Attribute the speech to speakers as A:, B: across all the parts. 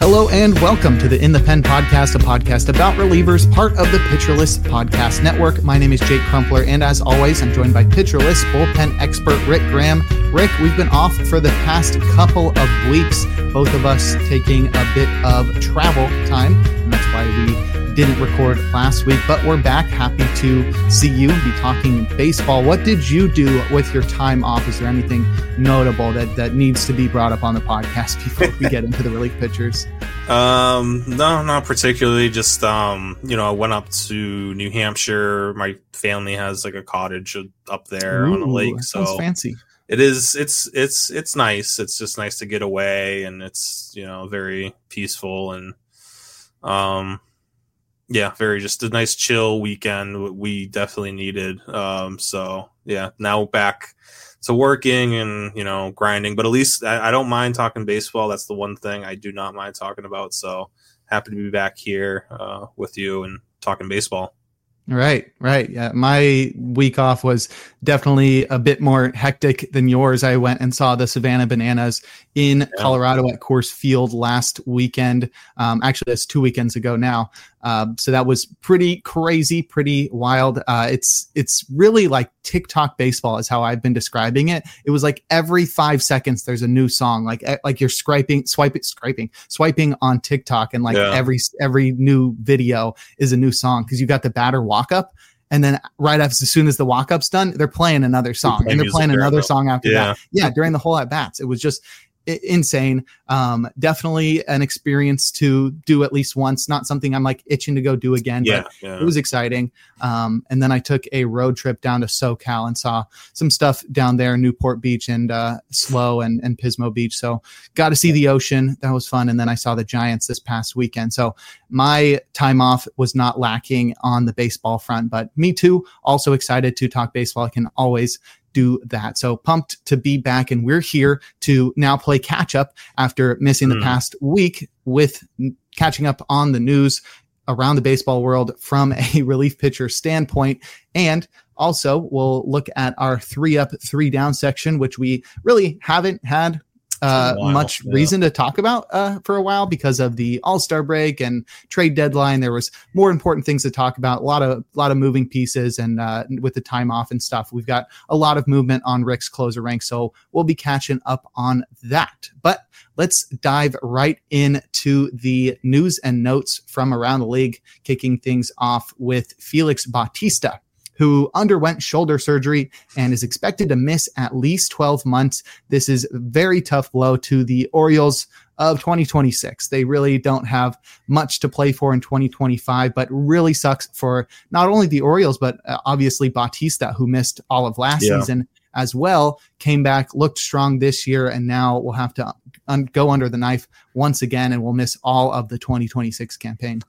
A: Hello and welcome to the In the Pen podcast, a podcast about relievers, part of the Pitcher List podcast network. My name is Jake Crumpler, and as always, I'm joined by Pitcher List bullpen expert Rick Graham. Rick, we've been off for the past couple of weeks, both of us taking a bit of travel time, and that's why we didn't record last week, but we're back. Happy to see you, be talking baseball. What did you do with your time off? Is there anything notable that needs to be brought up on the podcast before we get into the relief pitchers?
B: No, not particularly. Just, I went up to New Hampshire. My family has like a cottage up there on the lake. So
A: sounds fancy.
B: It is. It's nice. It's just nice to get away, and it's, very peaceful and, very just a nice chill weekend. We definitely needed. Now back to working and, grinding, but at least I don't mind talking baseball. That's the one thing I do not mind talking about. So happy to be back here with you and talking baseball.
A: Right. Yeah, my week off was definitely a bit more hectic than yours. I went and saw the Savannah Bananas in Colorado at Coors Field last weekend. Actually, that's 2 weekends ago now. So that was pretty crazy, pretty wild. It's really like TikTok baseball is how I've been describing it. It was like every 5 seconds there's a new song, like you're swiping on TikTok, and every new video is a new song because you got the batter walk up. And then as soon as the walk-up's done, they're playing another song, and they're playing another song after that. Yeah, during the whole at-bats. It was just insane. Definitely an experience to do at least once. Not something I'm like itching to go do again, but it was exciting. And then I took a road trip down to SoCal and saw some stuff down there, Newport Beach and Slow and Pismo Beach. So got to see the ocean. That was fun. And then I saw the Giants this past weekend. So my time off was not lacking on the baseball front, but me too. Also excited to talk baseball. I can always do that. So pumped to be back, and we're here to now play catch up after missing the past week with catching up on the news around the baseball world from a relief pitcher standpoint. And also we'll look at our 3 up, 3 down section, which we really haven't had much reason to talk about for a while because of the All-Star break and trade deadline. There was more important things to talk about, a lot of moving pieces, and with the time off and stuff, we've got a lot of movement on Rick's closer rank, so we'll be catching up on that. But let's dive right into the news and notes from around the league, kicking things off with Felix Bautista, who underwent shoulder surgery and is expected to miss at least 12 months. This is a very tough blow to the Orioles of 2026. They really don't have much to play for in 2025, but really sucks for not only the Orioles, but obviously Bautista, who missed all of last season as well, came back, looked strong this year, and now will have to go under the knife once again, and will miss all of the 2026 campaign.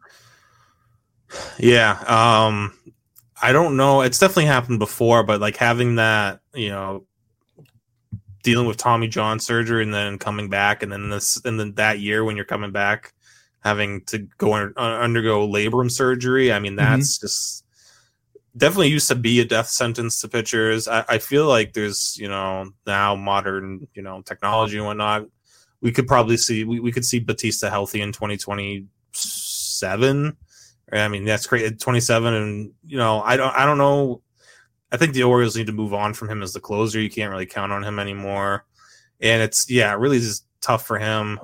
B: Yeah. I don't know. It's definitely happened before, but like having that, dealing with Tommy John surgery and then coming back, and then that year when you're coming back, having to go undergo labrum surgery. I mean, that's just definitely used to be a death sentence to pitchers. I feel like there's, now modern, technology and whatnot. We could probably see, we could see Bautista healthy in 2027. I mean, that's great. 27, and I don't know. I think the Orioles need to move on from him as the closer. You can't really count on him anymore, and it's really just tough for him.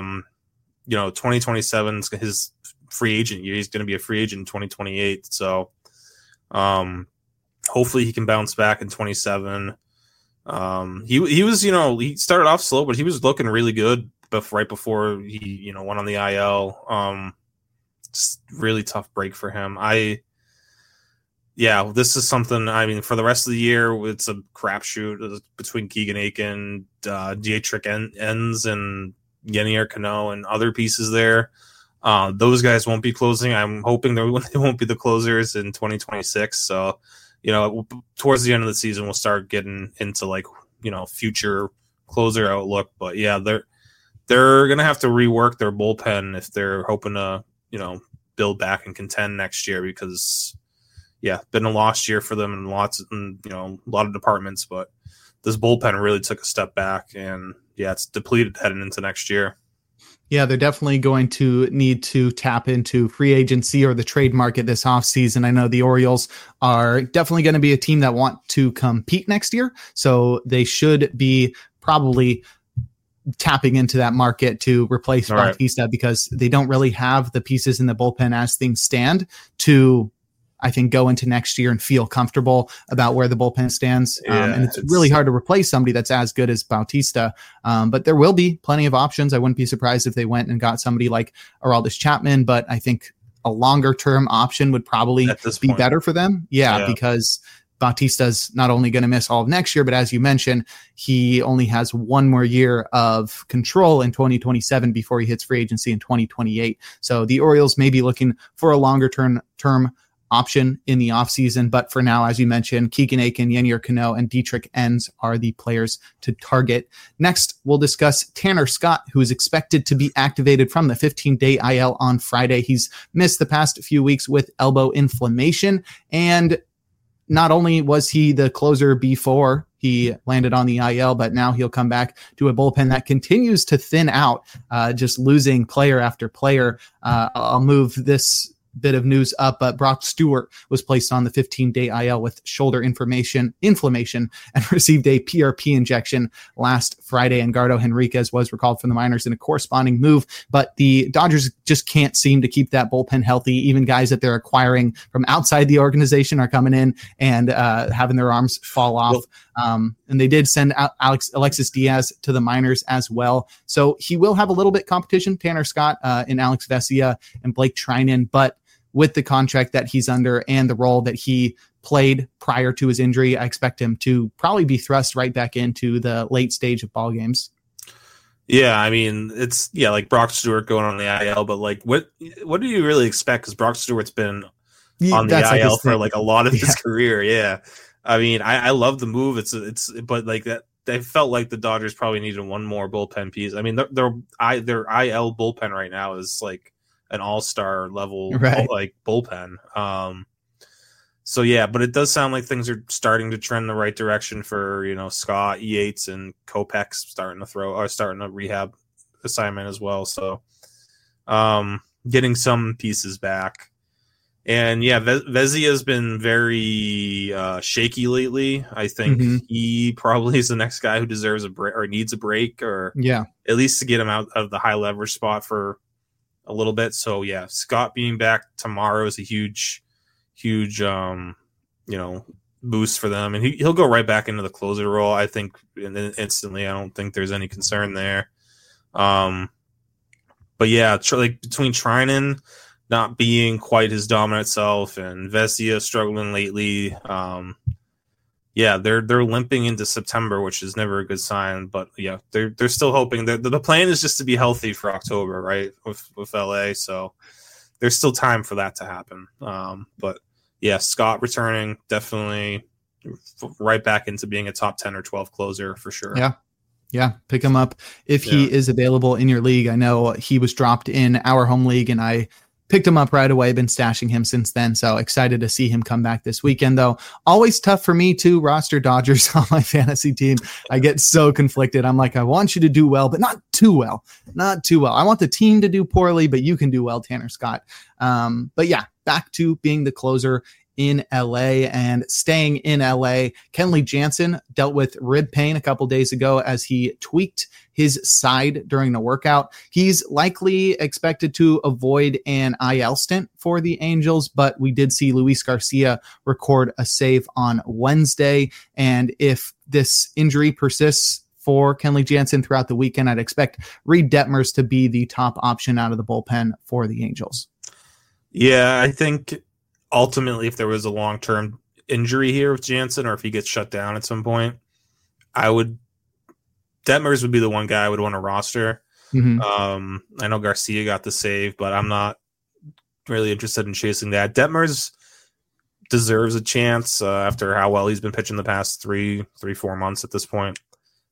B: 2027 is his free agent year. He's going to be a free agent in 2028. So, hopefully he can bounce back in 27. He was, he started off slow, but he was looking really good right before he, went on the IL. Just really tough break for him. This is something, I mean, for the rest of the year, it's a crapshoot between Keegan Aiken, Dietrich Enns, and Yennier Cano and other pieces there. Those guys won't be closing. I'm hoping they won't be the closers in 2026. So, towards the end of the season, we'll start getting into future closer outlook. But they're going to have to rework their bullpen if they're hoping to, build back and contend next year, because been a lost year for them in a lot of departments, but this bullpen really took a step back, and it's depleted heading into next year.
A: Yeah, they're definitely going to need to tap into free agency or the trade market this offseason. I know the Orioles are definitely going to be a team that want to compete next year. So they should be probably tapping into that market to replace Bautista because they don't really have the pieces in the bullpen as things stand to, I think, go into next year and feel comfortable about where the bullpen stands. And it's really hard to replace somebody that's as good as Bautista. But there will be plenty of options. I wouldn't be surprised if they went and got somebody like Aroldis Chapman, but I think a longer term option would probably be better for them. Yeah, because Bautista's not only going to miss all of next year, but as you mentioned, he only has one more year of control in 2027 before he hits free agency in 2028. So the Orioles may be looking for a longer term option in the offseason. But for now, as you mentioned, Keegan Akin, Yennier Cano, and Dietrich Enns are the players to target. Next, we'll discuss Tanner Scott, who is expected to be activated from the 15-day IL on Friday. He's missed the past few weeks with elbow inflammation. And not only was he the closer before he landed on the IL, but now he'll come back to a bullpen that continues to thin out, just losing player after player. I'll move this bit of news up, but Brock Stewart was placed on the 15-day IL with shoulder inflammation and received a PRP injection last Friday. And Gardo Henriquez was recalled from the minors in a corresponding move, but the Dodgers just can't seem to keep that bullpen healthy. Even guys that they're acquiring from outside the organization are coming in and having their arms fall off. And they did send out Alexis Diaz to the minors as well. So he will have a little bit competition, Tanner Scott and Alex Vesia and Blake Treinen, but with the contract that he's under and the role that he played prior to his injury, I expect him to probably be thrust right back into the late stage of ball games.
B: Yeah, I mean, it's like Brock Stewart going on the IL, but like what do you really expect? Because Brock Stewart's been on the IL for like a lot of his career. Yeah. I mean, I love the move. It's but like that, they felt like the Dodgers probably needed one more bullpen piece. I mean, their IL bullpen right now is like an all-star level like bullpen. So yeah, but it does sound like things are starting to trend the right direction for, Scott, Yates, and Kopech starting a rehab assignment as well. So getting some pieces back. And yeah, Vesia has been very shaky lately. I think he probably is the next guy who deserves a break or needs a break, or at least to get him out of the high leverage spot for a little bit. So yeah, Scott being back tomorrow is a huge boost for them, and he'll go right back into the closer role, I think, instantly. I don't think there's any concern there. But yeah, like between Treinen not being quite his dominant self and Vesia struggling lately, they're limping into September, which is never a good sign. But yeah, they're still hoping that the plan is just to be healthy for October, right? With LA, so there's still time for that to happen. But yeah, Scott returning, definitely right back into being a top 10 or 12 closer for sure.
A: Yeah, pick him up if he is available in your league. I know he was dropped in our home league, and I picked him up right away. Been stashing him since then. So excited to see him come back this weekend, though. Always tough for me to roster Dodgers on my fantasy team. I get so conflicted. I'm like, I want you to do well, but not too well. Not too well. I want the team to do poorly, but you can do well, Tanner Scott. But yeah, back to being the closer in LA, and staying in LA. Kenley Jansen dealt with rib pain a couple days ago as he tweaked his side during the workout. He's likely expected to avoid an IL stint for the Angels, but we did see Luis Garcia record a save on Wednesday. And if this injury persists for Kenley Jansen throughout the weekend, I'd expect Reed Detmers to be the top option out of the bullpen for the Angels.
B: Yeah, I think ultimately, if there was a long-term injury here with Jansen, or if he gets shut down at some point, Detmers would be the one guy I would want to roster. I know Garcia got the save, but I'm not really interested in chasing that. Detmers deserves a chance after how well he's been pitching the past 3-4 months at this point.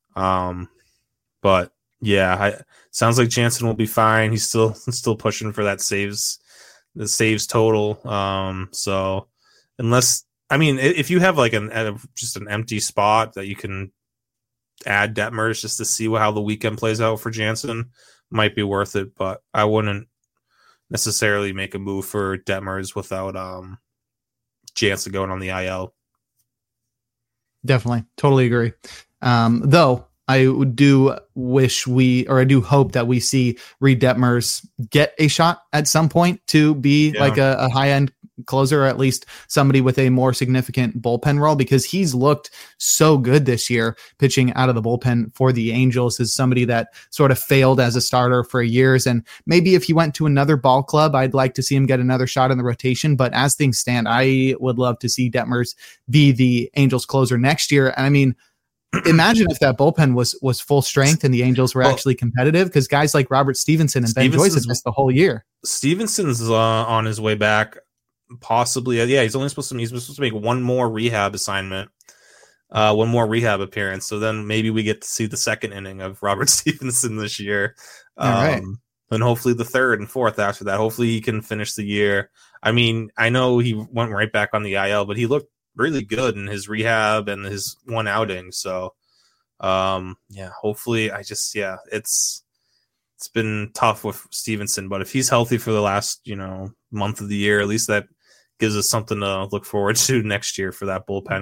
B: But yeah, sounds like Jansen will be fine. He's still pushing for that the saves total. So unless, I mean, if you have like just an empty spot that you can add Detmers just to see how the weekend plays out for Jansen, might be worth it, but I wouldn't necessarily make a move for Detmers without Jansen going on the IL.
A: Definitely. Totally agree. Though I do hope that we see Reed Detmers get a shot at some point to be like a high-end closer, or at least somebody with a more significant bullpen role, because he's looked so good this year pitching out of the bullpen for the Angels, as somebody that sort of failed as a starter for years. And maybe if he went to another ball club, I'd like to see him get another shot in the rotation. But as things stand, I would love to see Detmers be the Angels closer next year. And I mean, imagine if that bullpen was full strength and the Angels were actually competitive, because guys like Robert Stevenson and Ben Joyce have missed the whole year.
B: Stevenson's on his way back. Possibly, yeah. He's supposed to make one more rehab assignment, one more rehab appearance. So then maybe we get to see the second inning of Robert Stevenson this year,
A: right.
B: And hopefully the third and fourth after that. Hopefully he can finish the year. I mean, I know he went right back on the IL, but he looked really good in his rehab and his one outing. So, hopefully, it's been tough with Stevenson, but if he's healthy for the last month of the year, at least that gives us something to look forward to next year for that bullpen.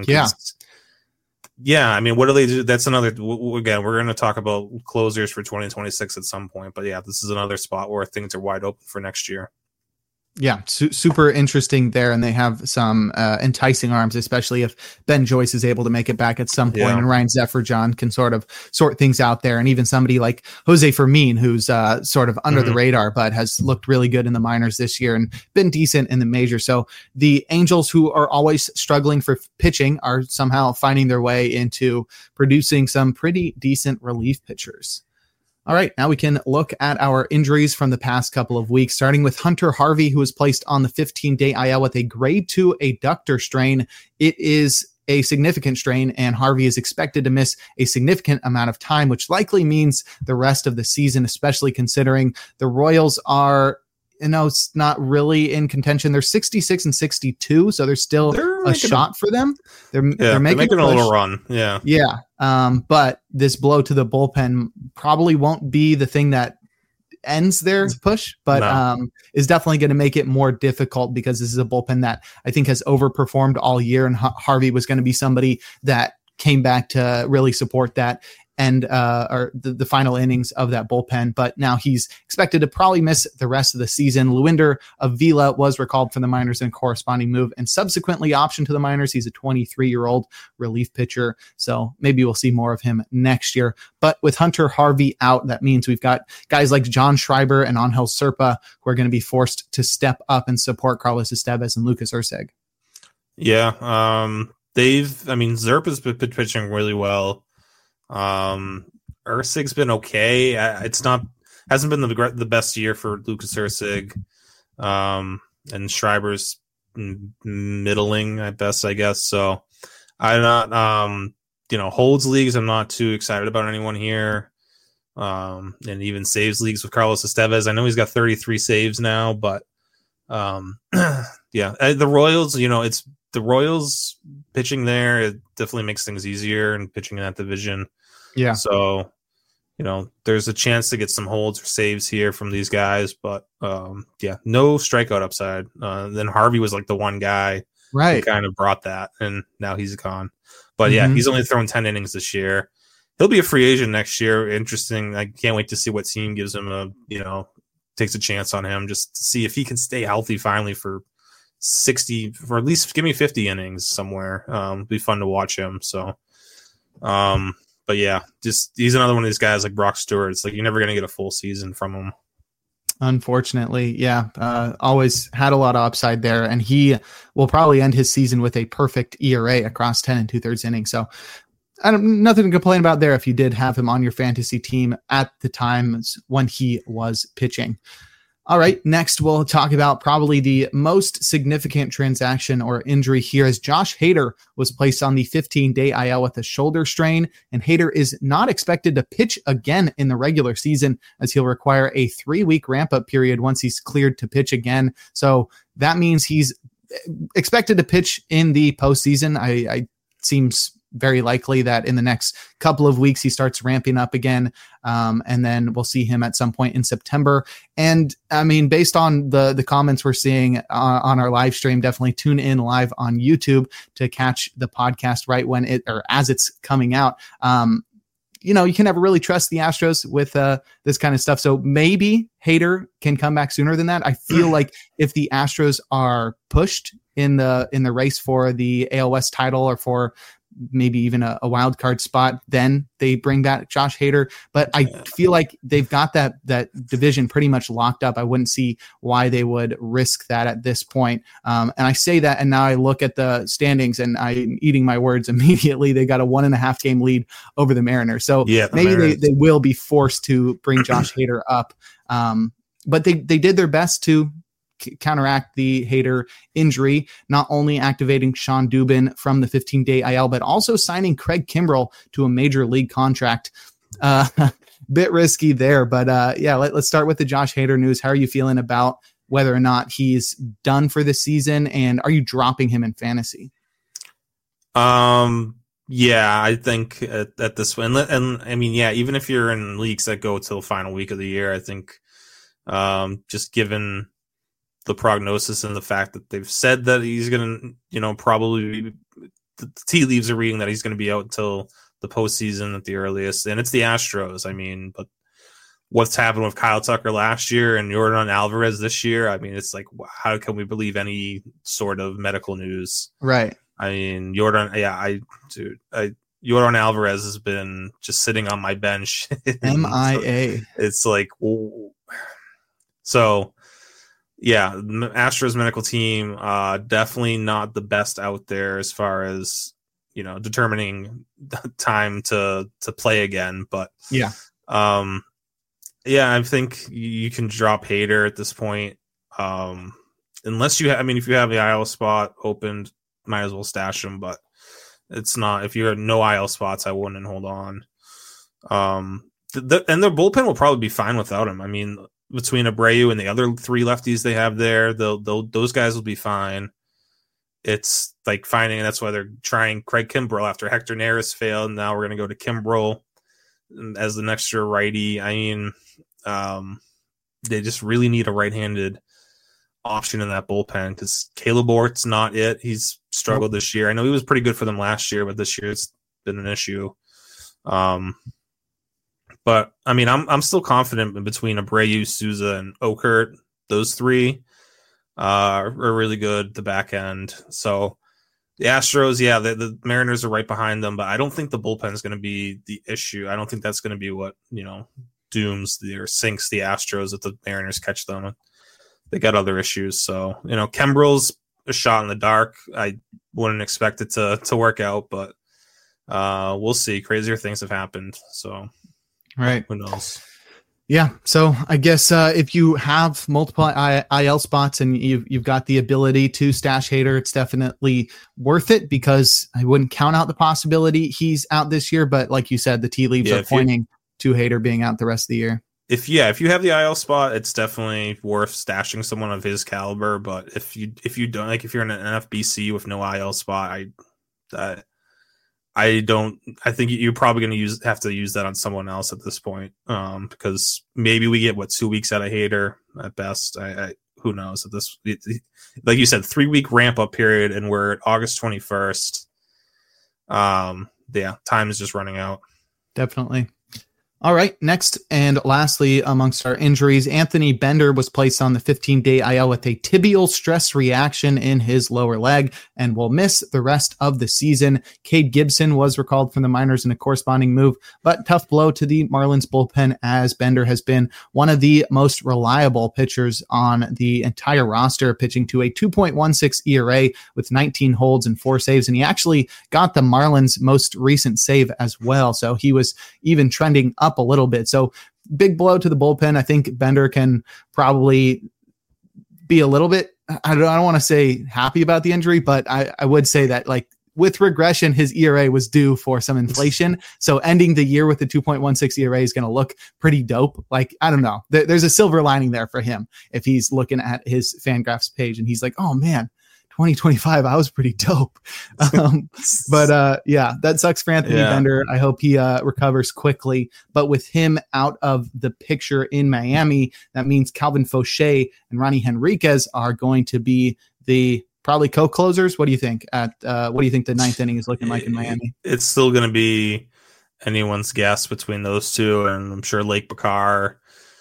B: I mean, what do they do? That's another, again, we're going to talk about closers for 2026 at some point, but yeah, this is another spot where things are wide open for next year.
A: Yeah, super interesting there, and they have some enticing arms, especially if Ben Joyce is able to make it back at some point, and Ryan Zephyr-John can sort of sort things out there, and even somebody like Jose Fermin, who's sort of under the radar, but has looked really good in the minors this year and been decent in the major. So the Angels, who are always struggling for pitching, are somehow finding their way into producing some pretty decent relief pitchers. All right, now we can look at our injuries from the past couple of weeks, starting with Hunter Harvey, who was placed on the 15-day IL with a grade 2 adductor strain. It is a significant strain, and Harvey is expected to miss a significant amount of time, which likely means the rest of the season, especially considering the Royals are, it's not really in contention. They're 66 and 62, so there's still a shot for them. They're making
B: a little run.
A: Yeah. But this blow to the bullpen probably won't be the thing that ends their push, but is definitely going to make it more difficult, because this is a bullpen that I think has overperformed all year, and Harvey was going to be somebody that came back to really support that and or the final innings of that bullpen. But now he's expected to probably miss the rest of the season. Luinder Avila was recalled from the minors in a corresponding move and subsequently optioned to the minors. He's a 23-year-old relief pitcher, so maybe we'll see more of him next year. But with Hunter Harvey out, that means we've got guys like John Schreiber and Angel Serpa who are going to be forced to step up and support Carlos Estevez and Lucas Erceg.
B: Yeah, Zerpa's been pitching really well. Erceg's been okay. Hasn't been the best year for Lucas Erceg. And Schreiber's middling at best, I guess. So I'm not, holds leagues, I'm not too excited about anyone here. And even saves leagues with Carlos Estevez. I know he's got 33 saves now, but the Royals, it's the Royals pitching there. It definitely makes things easier, and pitching in that division.
A: Yeah.
B: So, there's a chance to get some holds or saves here from these guys, but no strikeout upside. Then Harvey was like the one guy who kind of brought that, and now he's gone. But he's only thrown 10 innings this year. He'll be a free agent next year. Interesting. I can't wait to see what team gives him takes a chance on him, just to see if he can stay healthy finally for 60, or at least give me 50 innings somewhere. It'd be fun to watch him. So, but yeah, just he's another one of these guys like Brock Stewart. It's like you're never going to get a full season from him.
A: Unfortunately, always had a lot of upside there, and he will probably end his season with a perfect ERA across 10 and 2/3 innings. So nothing to complain about there if you did have him on your fantasy team at the time when he was pitching. All right, next we'll talk about probably the most significant transaction or injury here, as Josh Hader was placed on the 15-day IL with a shoulder strain, and Hader is not expected to pitch again in the regular season, as he'll require a 3-week ramp-up period once he's cleared to pitch again. So that means he's expected to pitch in the postseason. I seems very likely that in the next couple of weeks he starts ramping up again, and then we'll see him at some point in September. And I mean, based on the comments we're seeing on our live stream, definitely tune in live on YouTube to catch the podcast right when it, or as it's coming out. You know, you can never really trust the Astros with this kind of stuff. So maybe Hader can come back sooner than that. I feel like if the Astros are pushed in the race for the AL West title, or for maybe even a wild card spot, then they bring back Josh Hader. But I feel like they've got that division pretty much locked up. I wouldn't see why they would risk that at this point. And I say that, and now I look at the standings and I'm eating my words immediately. They got a 1.5 game lead over the Mariners. So maybe they will be forced to bring Josh Hader up. But they did their best to counteract the Hader injury, not only activating Sean Dubin from the 15-day IL, but also signing Craig Kimbrell to a major league contract. Bit risky there, but let's start with the Josh Hader news. How are you feeling about whether or not he's done for the season, and are you dropping him in fantasy?
B: Yeah, I think at this point, and I mean, yeah, even if you're in leagues that go till the final week of the year, I think just given the prognosis and the fact that they've said that he's going to, probably the tea leaves are reading that he's going to be out until the postseason at the earliest. And it's the Astros. I mean, but what's happened with Kyle Tucker last year and Yordan Alvarez this year? I mean, it's like, how can we believe any sort of medical news?
A: Right.
B: I mean, Yordan Alvarez has been just sitting on my bench.
A: MIA.
B: It's like, so. Yeah, Astros medical team, definitely not the best out there as far as, determining time to play again. But I think you can drop Hader at this point. Unless you if you have the IL spot opened, might as well stash him, but it's not, if you have no IL spots, I wouldn't hold on. And their bullpen will probably be fine without him. I mean, between Abreu and the other 3 lefties they have there, those guys will be fine. It's like finding, and that's why they're trying Craig Kimbrell after Hector Neris failed. Now we're going to go to Kimbrell as the next year righty. I mean, they just really need a right-handed option in that bullpen, because Caleb Ort's not it. He's struggled this year. I know he was pretty good for them last year, but this year it's been an issue. But I mean, I'm still confident between Abreu, Souza, and Okert. Those 3 are really good. The back end. So the Astros, the Mariners are right behind them, but I don't think the bullpen is going to be the issue. I don't think that's going to be what dooms or sinks the Astros if the Mariners catch them. They got other issues. So Kimbrell's a shot in the dark. I wouldn't expect it to work out, but we'll see. Crazier things have happened. So.
A: Right.
B: Who knows?
A: Yeah. So I guess if you have multiple IL spots and you've got the ability to stash Hader, it's definitely worth it, because I wouldn't count out the possibility he's out this year. But like you said, the tea leaves are pointing to Hader being out the rest of the year. If you have the IL spot, it's definitely worth stashing someone of his caliber. But if you don't, like if you're in an NFBC with no IL spot, I think you're probably going to have to use that on someone else at this point, because maybe we get 2 weeks out of Hader at best. Who knows at this, like you said, 3-week ramp up period, and we're at August 21st. Time is just running out. Definitely. All right, next and lastly, amongst our injuries, Anthony Bender was placed on the 15-day IL with a tibial stress reaction in his lower leg and will miss the rest of the season. Cade Gibson was recalled from the minors in a corresponding move, but tough blow to the Marlins bullpen, as Bender has been one of the most reliable pitchers on the entire roster, pitching to a 2.16 ERA with 19 holds and 4 saves, and he actually got the Marlins' most recent save as well, so he was even trending up a little bit. So big blow to the bullpen. I think Bender can probably be a little bit, I don't want to say happy about the injury, but I would say that, like, with regression, his ERA was due for some inflation. So ending the year with the 2.16 ERA is going to look pretty dope. Like, I don't know. There's a silver lining there for him if he's looking at his Fangraphs page and he's like, oh man, 2025, I was pretty dope. But yeah, that sucks for Anthony Bender. I hope he recovers quickly. But with him out of the picture in Miami, that means Calvin Fauché and Ronnie Henriquez are going to be the probably co-closers. What do you think? What do you think the ninth inning is looking like in Miami?
B: It's still going to be anyone's guess between those two, and I'm sure Lake Bakar.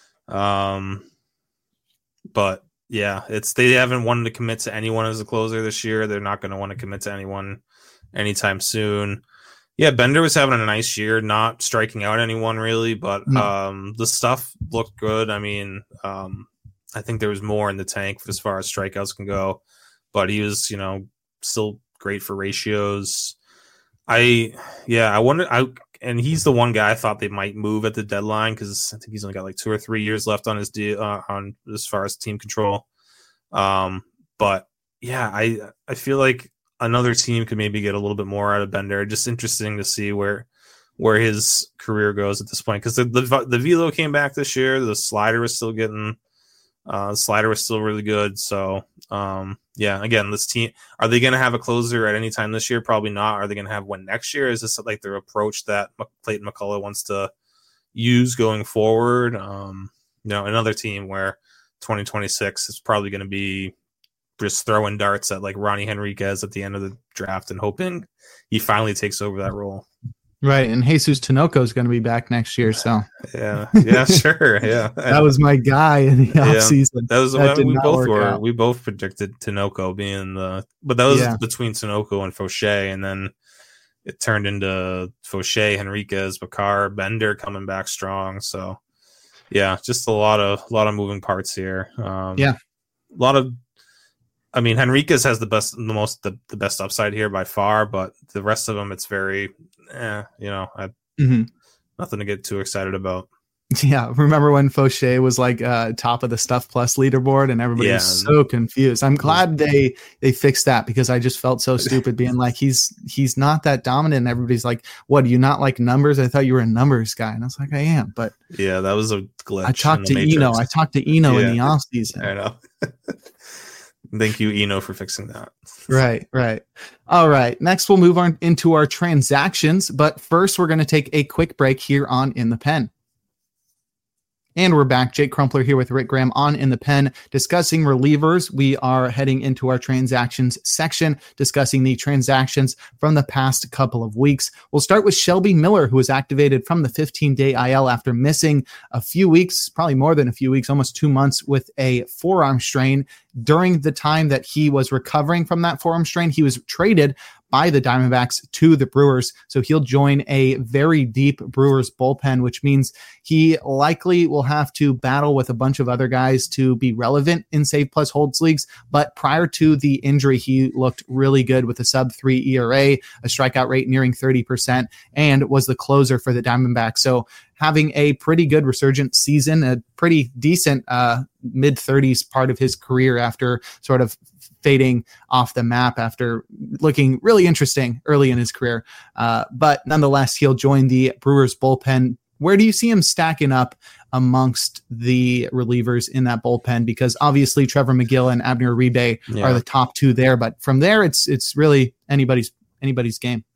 B: But yeah, they haven't wanted to commit to anyone as a closer this year. They're not going to want to commit to anyone anytime soon. Yeah, Bender was having a nice year, not striking out anyone really, but the stuff looked good. I mean, I think there was more in the tank as far as strikeouts can go, but he was, still great for ratios. And he's the one guy I thought they might move at the deadline because I think he's only got like 2 or 3 years left on his deal on as far as team control. But yeah, I feel like another team could maybe get a little bit more out of Bender. Just interesting to see where his career goes at this point, because the velo came back this year. The slider was still really good. So yeah, again, this team, are they going to have a closer at any time this year? Probably not. Are they going to have one next year? Is this like their approach that Clayton McCullough wants to use going forward? Another team where 2026 is probably going to be just throwing darts at like Ronnie Henriquez at the end of the draft and hoping he finally takes over that role.
A: Right, and Jesus Tinoco is going to be back next year, so
B: yeah, sure, yeah.
A: That was my guy in the offseason.
B: That was we both predicted Tinoco being but that was between Tinoco and Fauché, and then it turned into Fauché, Henriquez, Bakar, Bender coming back strong. So yeah, just a lot of moving parts here. Henriquez has the best upside here by far, but the rest of them, it's very, nothing to get too excited about.
A: Yeah, remember when Fauché was like top of the Stuff Plus leaderboard and everybody was so confused. I'm glad they fixed that, because I just felt so stupid being like, he's not that dominant. And everybody's like, what, do you not like numbers? I thought you were a numbers guy. And I was like, I am. But
B: yeah, that was a glitch.
A: I talked to Eno in the offseason.
B: I know. Thank you, Eno, for fixing that.
A: Right. All right. Next, we'll move on into our transactions. But first, we're going to take a quick break here on In the Pen. And we're back. Jake Crumpler here with Rick Graham on In the Pen, discussing relievers. We are heading into our transactions section, discussing the transactions from the past couple of weeks. We'll start with Shelby Miller, who was activated from the 15-day IL after missing a few weeks, probably more than a few weeks, almost 2 months, with a forearm strain. During the time that he was recovering from that forearm strain, he was traded by the Diamondbacks to the Brewers. So he'll join a very deep Brewers bullpen, which means he likely will have to battle with a bunch of other guys to be relevant in save plus holds leagues. But prior to the injury, he looked really good with a sub-3 ERA, a strikeout rate nearing 30%, and was the closer for the Diamondbacks. So having a pretty good resurgent season, a pretty decent mid-30s part of his career after sort of fading off the map after looking really interesting early in his career. But nonetheless, he'll join the Brewers bullpen. Where do you see him stacking up amongst the relievers in that bullpen? Because obviously Trevor McGill and Abner Uribe are the top two there, but from there it's really anybody's game.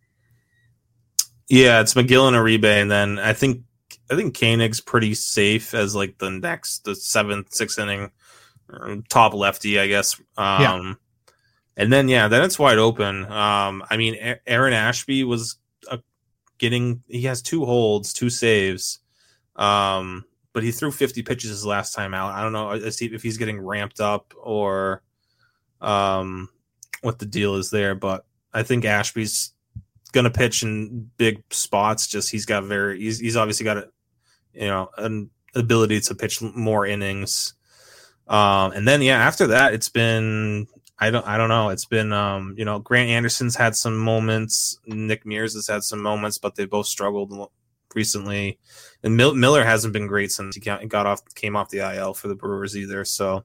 B: Yeah, it's McGill and Uribe, and then I think Koenig's pretty safe as like the 7th, 6th inning top lefty, I guess. And then it's wide open. Aaron Ashby was he has 2 holds, 2 saves, but he threw 50 pitches his last time out. I don't know if he's getting ramped up or what the deal is there, but I think Ashby's gonna pitch in big spots. Just he's obviously got an ability to pitch more innings. And then after that, it's been I don't know. It's been Grant Anderson's had some moments, Nick Mears has had some moments, but they both struggled recently. And Miller hasn't been great since he came off the IL for the Brewers either. So,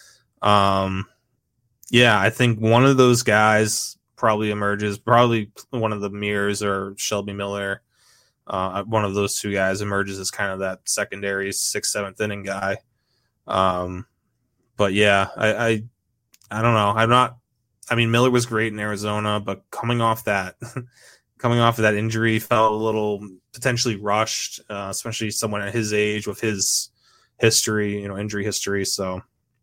B: I think one of those guys probably emerges. Probably one of the Mears or Shelby Miller. One of those two guys emerges as kind of that secondary 6th, 7th inning guy. But yeah, I don't know. I mean, Miller was great in Arizona, but coming off of that injury, felt a little potentially rushed, especially someone at his age with his history, injury history. So,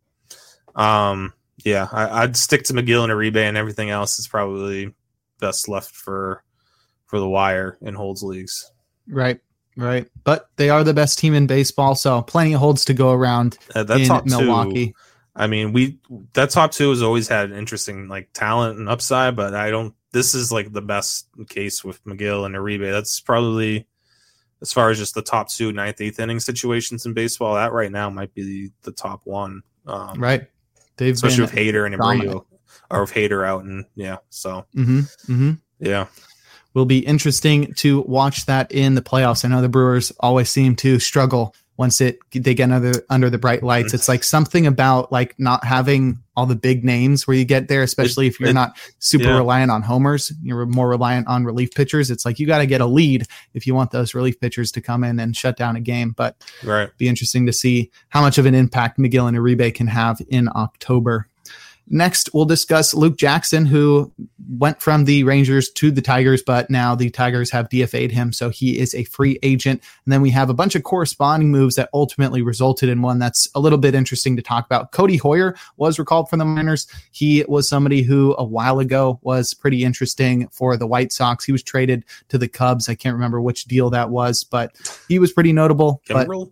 B: I'd stick to McGill and Uribe, and everything else is probably best left for the wire in holds leagues.
A: Right. But they are the best team in baseball, so plenty of holds to go around in Milwaukee.
B: I mean, that top two has always had interesting talent and upside, but this is the best case with McGill and Uribe. That's probably, as far as just the top two 9th, 8th inning situations in baseball, that right now might be the top one.
A: Right. They've
B: especially with Hader and Abreu, or with Hader out, and so yeah.
A: Will be interesting to watch that in the playoffs. I know the Brewers always seem to struggle once they get under the bright lights. It's something about not having all the big names where you get there, especially if you're not super reliant on homers. You're more reliant on relief pitchers. It's you got to get a lead if you want those relief pitchers to come in and shut down a game. But be interesting to see how much of an impact McGill and Uribe can have in October. Next, we'll discuss Luke Jackson, who went from the Rangers to the Tigers, but now the Tigers have DFA'd him, so he is a free agent. And then we have a bunch of corresponding moves that ultimately resulted in one that's a little bit interesting to talk about. Cody Hoyer was recalled from the minors. He was somebody who a while ago was pretty interesting for the White Sox. He was traded to the Cubs. I can't remember which deal that was, but he was pretty notable.
B: Kimbrel?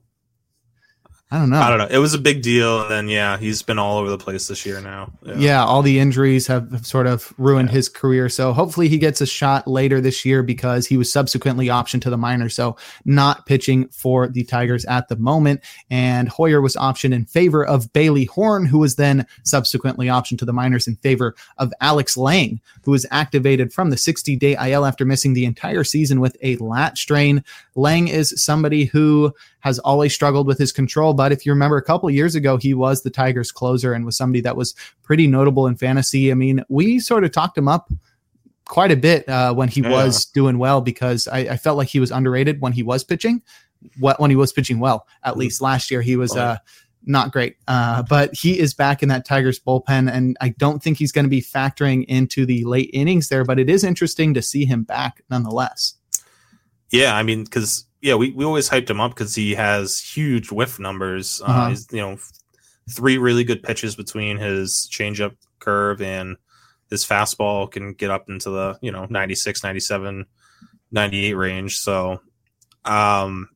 A: I don't know.
B: It was a big deal, and then he's been all over the place this year now.
A: Yeah, all the injuries have sort of ruined his career. So hopefully he gets a shot later this year, because he was subsequently optioned to the minors, so not pitching for the Tigers at the moment. And Hoyer was optioned in favor of Bailey Horn, who was then subsequently optioned to the minors in favor of Alex Lang, who was activated from the 60-day IL after missing the entire season with a lat strain. Lang is somebody who has always struggled with his control, but if you remember a couple of years ago, he was the Tigers closer and was somebody that was pretty notable in fantasy. I mean, we sort of talked him up quite a bit when he was doing well, because I felt like he was underrated when he was pitching. When he was pitching well, at least last year, he was not great. But he is back in that Tigers bullpen, and I don't think he's going to be factoring into the late innings there, but it is interesting to see him back nonetheless.
B: Yeah, I mean, because we always hyped him up because he has huge whiff numbers. He's, 3 really good pitches between his changeup curve and his fastball can get up into the 96, 97, 98 range. So, I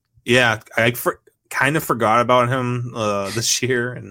B: kind of forgot about him this year, and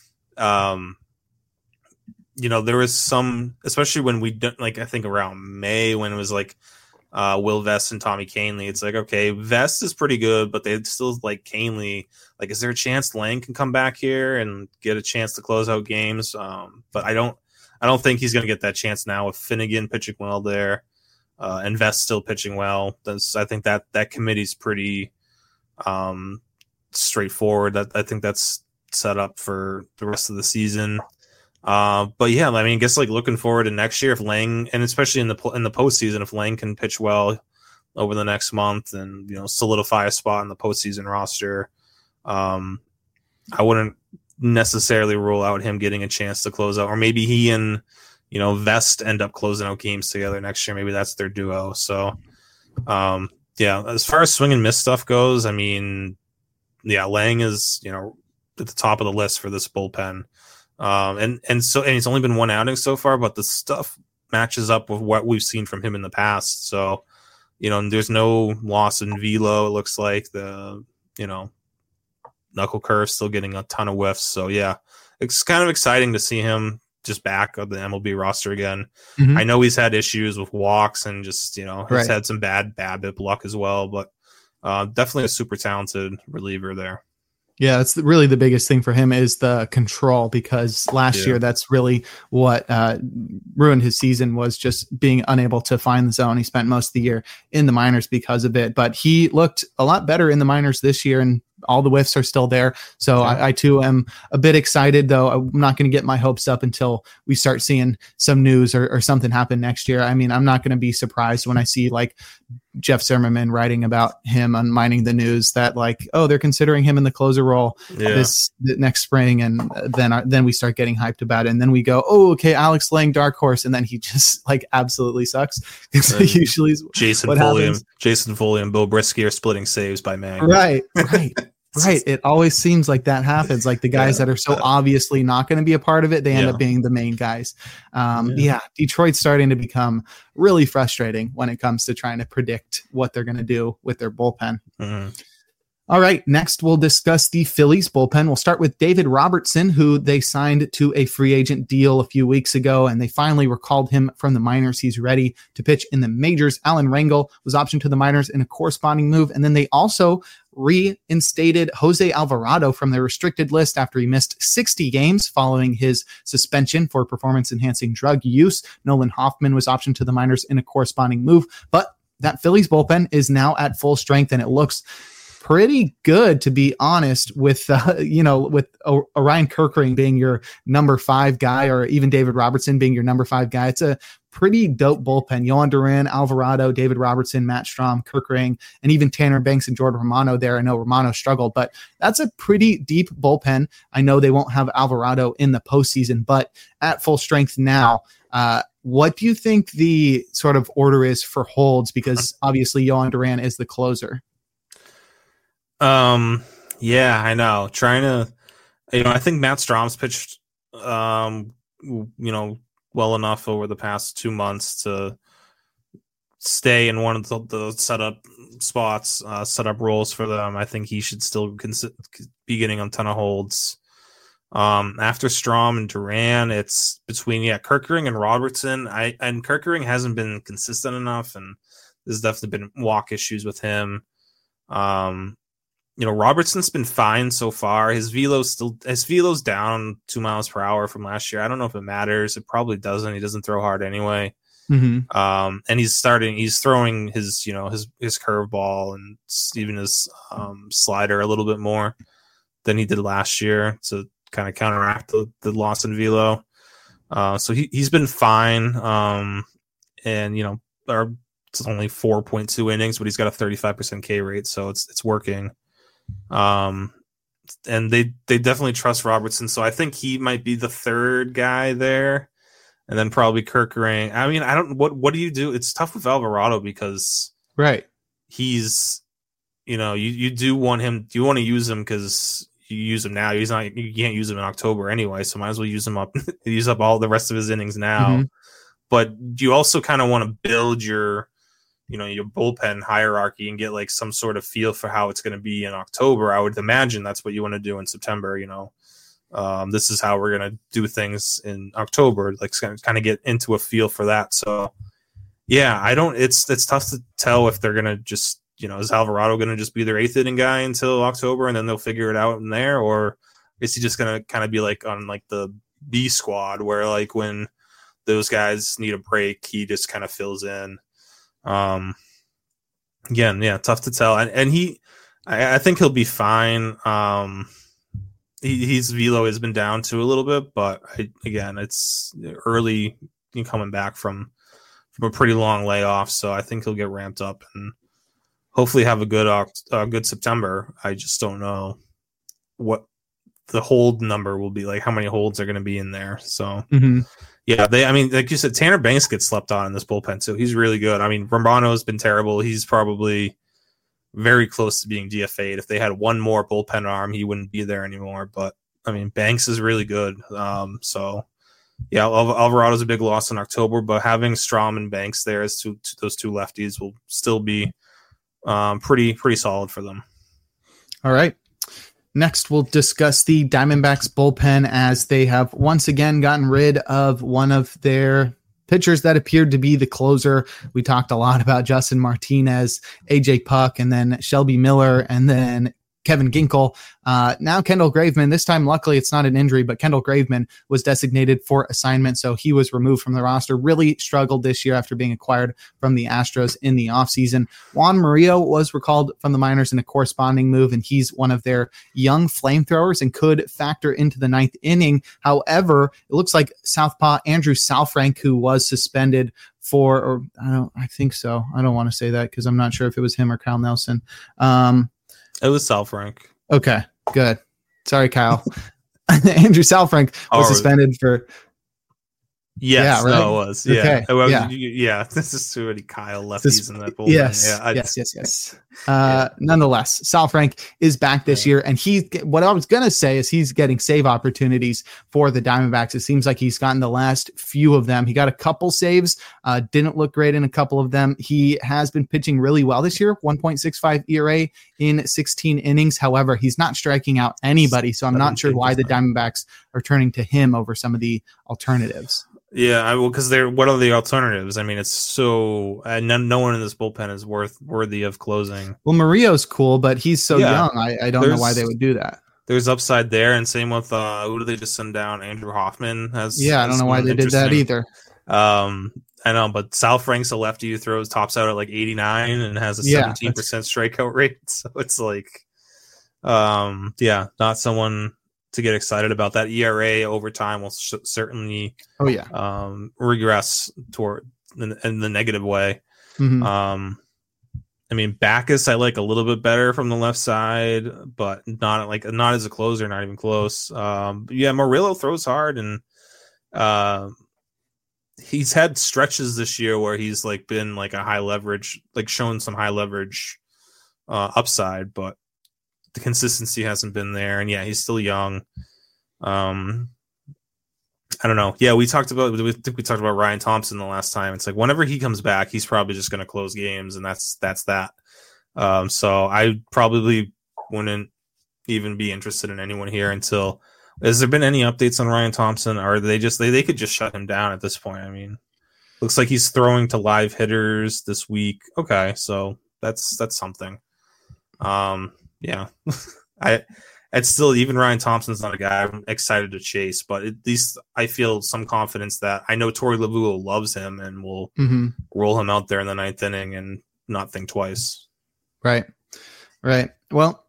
B: there was some, especially when we did, I think around May, when it was Will Vest and Tommy Kahnle. It's okay, Vest is pretty good, but they still Kahnle. Is there a chance Lang can come back here and get a chance to close out games? But I don't think he's going to get that chance now with Finnegan pitching well there, and Vest still pitching well. I think that committee's pretty straightforward. I think that's set up for the rest of the season. But yeah, I mean, I guess looking forward to next year, if Lang, and especially in the postseason, if Lang can pitch well over the next month and solidify a spot in the postseason roster, I wouldn't necessarily rule out him getting a chance to close out, or maybe he and Vest end up closing out games together next year. Maybe that's their duo. So as far as swing and miss stuff goes, I mean, Lang is at the top of the list for this bullpen. And it's only been one outing so far, but the stuff matches up with what we've seen from him in the past. So, there's no loss in velo. It looks like the, knuckle curve still getting a ton of whiffs. So yeah, it's kind of exciting to see him just back of the MLB roster again. Mm-hmm. I know he's had issues with walks and just, he's had some bad BABIP luck as well, but definitely a super talented reliever there.
A: Yeah, that's really the biggest thing for him is the control, because last year that's really what ruined his season, was just being unable to find the zone. He spent most of the year in the minors because of it, but he looked a lot better in the minors this year, and all the whiffs are still there. So I too am a bit excited, though I'm not going to get my hopes up until we start seeing some news or something happen next year. I mean, I'm not going to be surprised when I see like Jeff Zimmerman writing about him on Mining the News that like, oh, they're considering him in the closer role this next spring. And then we start getting hyped about it. And then we go, oh, okay, Alex Lang, dark horse. And then he just like absolutely sucks. Usually
B: Jason Foley and Bill Brisky are splitting saves by man.
A: Right. Right. It always seems like that happens. Like the guys that are so obviously not going to be a part of it, they end up being the main guys. Detroit's starting to become really frustrating when it comes to trying to predict what they're going to do with their bullpen. Mm-hmm. All right. Next, we'll discuss the Phillies bullpen. We'll start with David Robertson, who they signed to a free agent deal a few weeks ago, and they finally recalled him from the minors. He's ready to pitch in the majors. Alan Rangel was optioned to the minors in a corresponding move. And then they also reinstated Jose Alvarado from the restricted list after he missed 60 games following his suspension for performance-enhancing drug use. Nolan Hoffman was optioned to the minors in a corresponding move, but that Phillies bullpen is now at full strength, and it looks pretty good, to be honest, with Orion Kerkering being your number 5 guy, or even David Robertson being your number 5 guy. It's a pretty dope bullpen. Yohan Duran, Alvarado, David Robertson, Matt Strahm, Kerkering, and even Tanner Banks and Jordan Romano there. I know Romano struggled, but that's a pretty deep bullpen. I know they won't have Alvarado in the postseason, but at full strength now. What do you think the sort of order is for holds? Because obviously Yohan Duran is the closer.
B: Yeah, I know. Trying to, I think Matt Strahm's pitched, well enough over the past 2 months to stay in one of the setup spots, setup roles for them. I think he should still be getting a ton of holds. After Strahm and Duran, it's between Kerkering and Robertson. And Kerkering hasn't been consistent enough, and there's definitely been walk issues with him. Robertson's been fine so far. His velo's down 2 miles per hour from last year. I don't know if it matters. It probably doesn't. He doesn't throw hard anyway. Mm-hmm. And he's throwing his curveball and even his slider a little bit more than he did last year to kind of counteract the loss in velo. So he's been fine. It's only 4.2 innings, but he's got a 35% K rate, so it's working. And they definitely trust Robertson, so I think he might be the third guy there, and then probably Kerkering. I mean, I don't. What do you do? It's tough with Alvarado because he's, you do want him. Do you want to use him because you use him now? He's not. You can't use him in October anyway, so might as well use him up. Use up all the rest of his innings now. Mm-hmm. But you also kind of want to build your bullpen hierarchy and get like some sort of feel for how it's going to be in October. I would imagine that's what you want to do in September. This is how we're going to do things in October, like kind of get into a feel for that. So it's tough to tell if they're going to just, is Alvarado going to just be their 8th inning guy until October and then they'll figure it out in there? Or is he just going to kind of be like on like the B squad where like when those guys need a break, he just kind of fills in? Tough to tell. And I think he'll be fine. His velo has been down to a little bit, but it's early coming back from a pretty long layoff. So I think he'll get ramped up and hopefully have a good September. I just don't know what the hold number will be, like how many holds are going to be in there. So like you said, Tanner Banks gets slept on in this bullpen too. He's really good. I mean, Romano's been terrible. He's probably very close to being DFA'd. If they had one more bullpen arm, he wouldn't be there anymore. But I mean, Banks is really good. Alvarado's a big loss in October, but having Strahm and Banks there as those two lefties will still be pretty solid for them.
A: All right. Next, we'll discuss the Diamondbacks bullpen as they have once again gotten rid of one of their pitchers that appeared to be the closer. We talked a lot about Justin Martinez, AJ Puck, and then Shelby Miller, and then Kevin Ginkel. Now Kendall Graveman, this time, luckily it's not an injury, but Kendall Graveman was designated for assignment. So he was removed from the roster, really struggled this year after being acquired from the Astros in the offseason. Juan Murillo was recalled from the minors in a corresponding move, and he's one of their young flamethrowers and could factor into the ninth inning. However, it looks like Southpaw Andrew Saalfrank, who was suspended for, I think so. I don't want to say that because I'm not sure if it was him or Kyle Nelson.
B: It was Saalfrank.
A: Okay, good. Sorry, Kyle. Andrew Saalfrank was suspended for.
B: Yes,
A: right?
B: No, it was. Yeah.
A: Okay.
B: Well,
A: yeah.
B: Yeah. This is too many Kyle lefties in that bullpen.
A: Yes. Nonetheless, Saalfrank is back this year, and what I was going to say is he's getting save opportunities for the Diamondbacks. It seems like he's gotten the last few of them. He got a couple saves, didn't look great in a couple of them. He has been pitching really well this year, 1.65 ERA in 16 innings. However, he's not striking out anybody, so I'm not sure why the Diamondbacks are turning to him over some of the alternatives.
B: Yeah, because what are the alternatives? I mean, it's so no one in this bullpen is worthy of closing.
A: Well, Murillo's cool, but he's so young. I don't know why they would do that.
B: There's upside there, and same with who do they just send down? Andrew Hoffman
A: I don't know why they did that either.
B: I know, but Saalfrank's a lefty who throws tops out at like 89 and has a 17% strikeout rate. So it's like, not someone to get excited about. That ERA over time will certainly regress toward in the negative way.
A: Mm-hmm.
B: I mean, Backus I like a little bit better from the left side, but not as a closer, not even close. Murillo throws hard, and he's had stretches this year where he's like been like a high leverage, like showing some high leverage upside, but the consistency hasn't been there, and he's still young. I don't know. Yeah, we talked about Ryan Thompson the last time. It's like whenever he comes back, he's probably just going to close games, and that's that. So I probably wouldn't even be interested in anyone here until. Has there been any updates on Ryan Thompson, or are they just they could just shut him down at this point? I mean, looks like he's throwing to live hitters this week. Okay, so that's something. Yeah, it's still, even Ryan Thompson's not a guy I'm excited to chase, but at least I feel some confidence that I know Torey Lovullo loves him and will roll him out there in the ninth inning and not think twice.
A: Right. Well,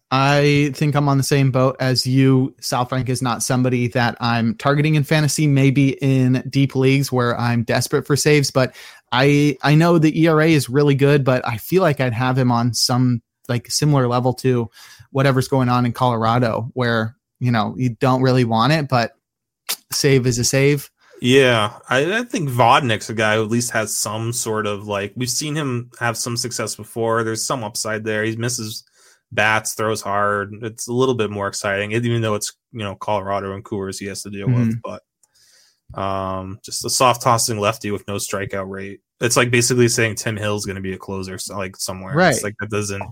A: I think I'm on the same boat as you. Saalfrank is not somebody that I'm targeting in fantasy, maybe in deep leagues where I'm desperate for saves, but I know the ERA is really good, but I feel like I'd have him on some like similar level to whatever's going on in Colorado, where you don't really want it, but save is a save.
B: Yeah, I think Vodnik's a guy who at least has some sort of, like, we've seen him have some success before. There's some upside there. He misses bats, throws hard. It's a little bit more exciting, even though it's Colorado and Coors he has to deal with. But just a soft tossing lefty with no strikeout rate. It's like basically saying Tim Hill's going to be a closer, like somewhere.
A: Right?
B: It's like that doesn't.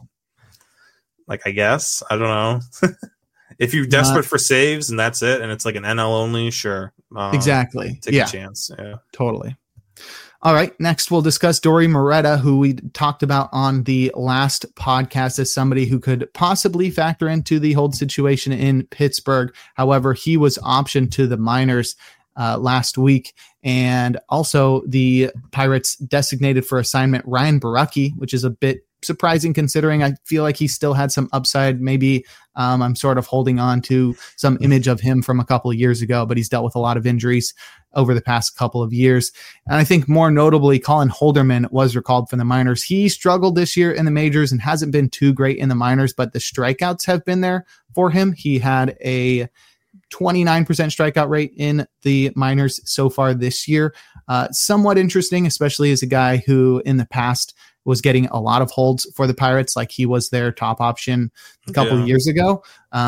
B: Like, I guess, I don't know. If you're desperate for saves and that's it, and it's like an NL only, sure.
A: Exactly.
B: Take a chance. Yeah.
A: Totally. All right. Next, we'll discuss Dory Moretta, who we talked about on the last podcast as somebody who could possibly factor into the hold situation in Pittsburgh. However, he was optioned to the minors last week. And also the Pirates designated for assignment Ryan Borucki, which is a bit surprising considering I feel like he still had some upside. Maybe I'm sort of holding on to some image of him from a couple of years ago, but he's dealt with a lot of injuries over the past couple of years. And I think more notably, Colin Holderman was recalled from the minors. He struggled this year in the majors and hasn't been too great in the minors, but the strikeouts have been there for him. He had a 29% strikeout rate in the minors so far this year. Somewhat interesting, especially as a guy who in the past was getting a lot of holds for the Pirates, like he was their top option a couple of years ago.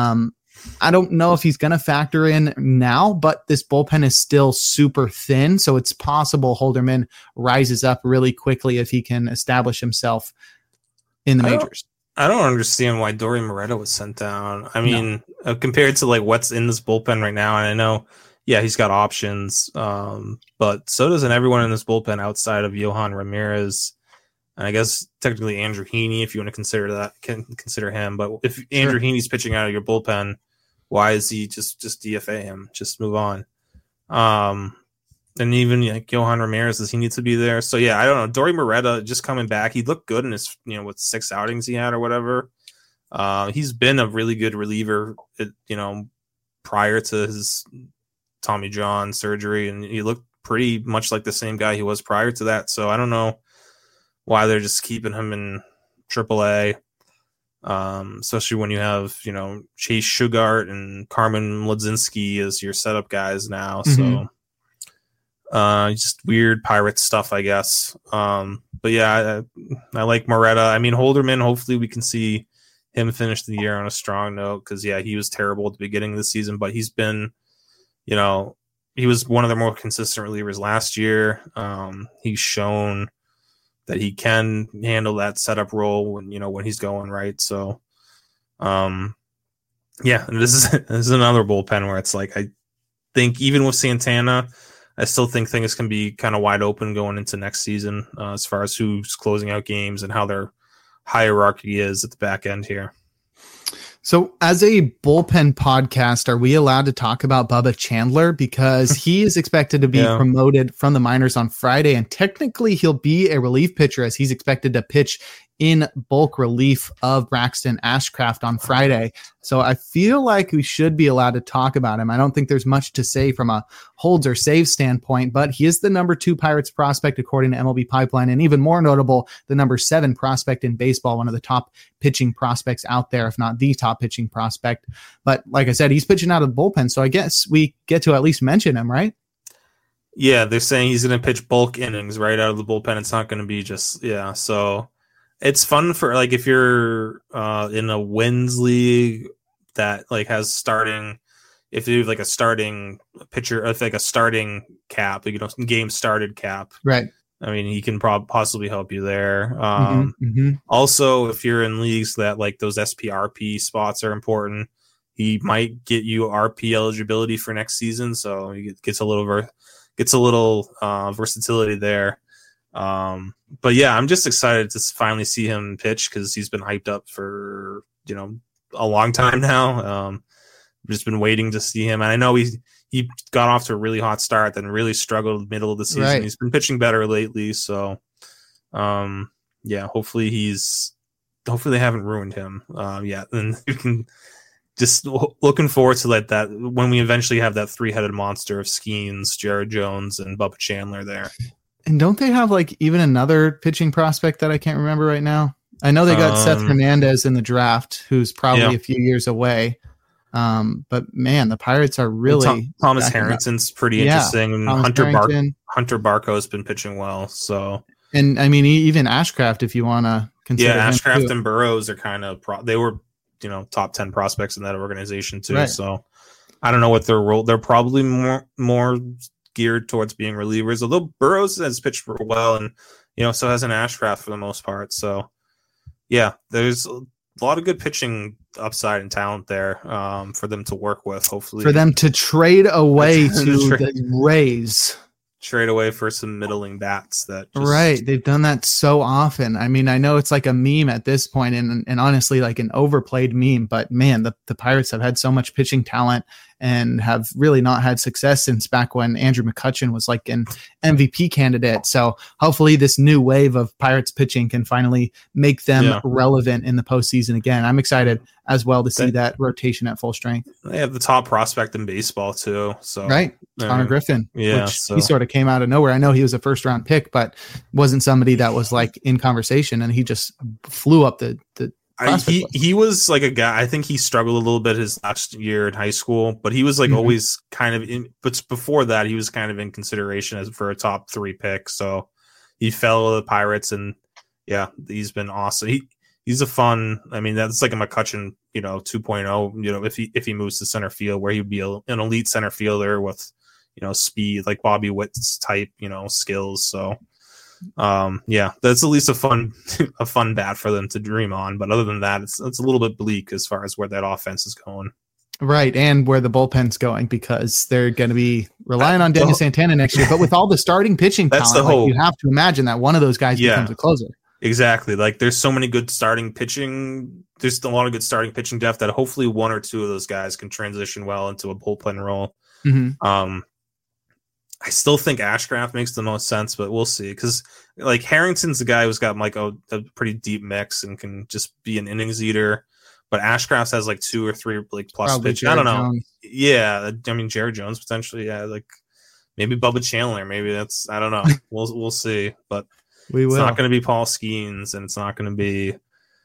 A: I don't know if he's going to factor in now, but this bullpen is still super thin, so it's possible Holderman rises up really quickly if he can establish himself in the majors.
B: I don't understand why Dory Moretta was sent down. I mean, compared to like what's in this bullpen right now, and I know, he's got options, but so doesn't everyone in this bullpen outside of Yohan Ramirez. And I guess technically Andrew Heaney, if you want to consider that, can consider him. But if Andrew Heaney's pitching out of your bullpen, why is he just DFA him? Just move on. And even like Johan Ramirez, does he need to be there? So yeah, I don't know. Dory Moretta just coming back. He looked good in his, with 6 outings he had or whatever. He's been a really good reliever, prior to his Tommy John surgery, and he looked pretty much like the same guy he was prior to that. So I don't know why they're just keeping him in AAA, especially when you have, Chase Sugart and Carmen Mlodzinski as your setup guys now.
A: Mm-hmm.
B: So just weird Pirate stuff, I guess. But yeah, I like Moretta. I mean, Holderman, hopefully we can see him finish the year on a strong note, because yeah, he was terrible at the beginning of the season, but he's been, he was one of the more consistent relievers last year. He's shown that he can handle that setup role when he's going right. So, yeah, this is another bullpen where it's like, I think even with Santana, I still think things can be kind of wide open going into next season, as far as who's closing out games and how their hierarchy is at the back end here.
A: So as a bullpen podcast, are we allowed to talk about Bubba Chandler? Because he is expected to be promoted from the minors on Friday, and technically he'll be a relief pitcher, as he's expected to pitch in bulk relief of Braxton Ashcraft on Friday. So I feel like we should be allowed to talk about him. I don't think there's much to say from a holds or saves standpoint, but he is the number 2 Pirates prospect according to MLB Pipeline, and even more notable, the number 7 prospect in baseball, one of the top pitching prospects out there, if not the top pitching prospect. But like I said, he's pitching out of the bullpen, so I guess we get to at least mention him, right?
B: Yeah, they're saying he's going to pitch bulk innings right out of the bullpen. It's not going to be just, so it's fun for, like, if you're in a wins league that like has starting, if you have like a starting pitcher, if like a starting cap, game started cap,
A: right?
B: I mean, he can possibly help you there. Also, if you're in leagues that like those SPRP spots are important, he might get you RP eligibility for next season, so he gets a little versatility there. But yeah, I'm just excited to finally see him pitch, because he's been hyped up for a long time now. I've just been waiting to see him, and I know he got off to a really hot start, then really struggled middle of the season. Right. He's been pitching better lately, so yeah, hopefully they haven't ruined him yet, and you can just looking forward to that when we eventually have that 3-headed monster of Skeens, Jared Jones, and Bubba Chandler there.
A: And don't they have like even another pitching prospect that I can't remember right now? I know they got Seth Hernandez in the draft, who's probably a few years away. But man, the Pirates are really
B: Thomas Harrington's pretty interesting. And Hunter Barco has been pitching well. So,
A: and I mean, even Ashcraft, if you want to consider,
B: Ashcraft and Burrows are kind of they were top 10 prospects in that organization too. Right. So I don't know what their role. They're probably more geared towards being relievers, although Burrows has pitched well, and so has an Ashcraft for the most part. So yeah, there's a lot of good pitching upside and talent there for them to work with. Hopefully, for them
A: to trade away to the Rays.
B: Trade away for some middling bats that
A: right. They've done that so often. I mean, I know it's like a meme at this point, and honestly like an overplayed meme, but man, the Pirates have had so much pitching talent and have really not had success since back when Andrew McCutchen was like an MVP candidate. So hopefully this new wave of Pirates pitching can finally make them relevant in the postseason again. I'm excited as well to see that rotation at full strength.
B: They have the top prospect in baseball too. So
A: right. Connor Griffin,
B: which
A: he sort of came out of nowhere. I know he was a first round pick, but wasn't somebody that was like in conversation, and he just flew up the
B: he was like a guy. I think he struggled a little bit his last year in high school, but he was like always kind of in. But before that, he was kind of in consideration for a top 3 pick. So he fell to the Pirates, and yeah, he's been awesome. He's a fun. I mean, that's like a McCutchen, 2.0. If he moves to center field, where he'd be an elite center fielder with speed, like Bobby Witt's type, skills. So. That's at least a fun bat for them to dream on. But other than that, it's a little bit bleak as far as where that offense is going.
A: Right, and where the bullpen's going, because they're going to be relying on Dennis Santana next year. But with all the starting pitching talent, you have to imagine that one of those guys becomes a closer.
B: Exactly. Like there's so many good starting pitching. There's a lot of good starting pitching depth that hopefully one or two of those guys can transition well into a bullpen role.
A: Mm-hmm.
B: I still think Ashcraft makes the most sense, but we'll see. Because like Harrington's the guy who's got like a pretty deep mix and can just be an innings eater. But Ashcraft has like 2 or 3 like plus pitch. I don't know. Jones. Yeah, I mean Jared Jones potentially. Yeah, like maybe Bubba Chandler. Maybe that's I don't know. We'll see. But it's not going to be Paul Skeens, and it's not going to be.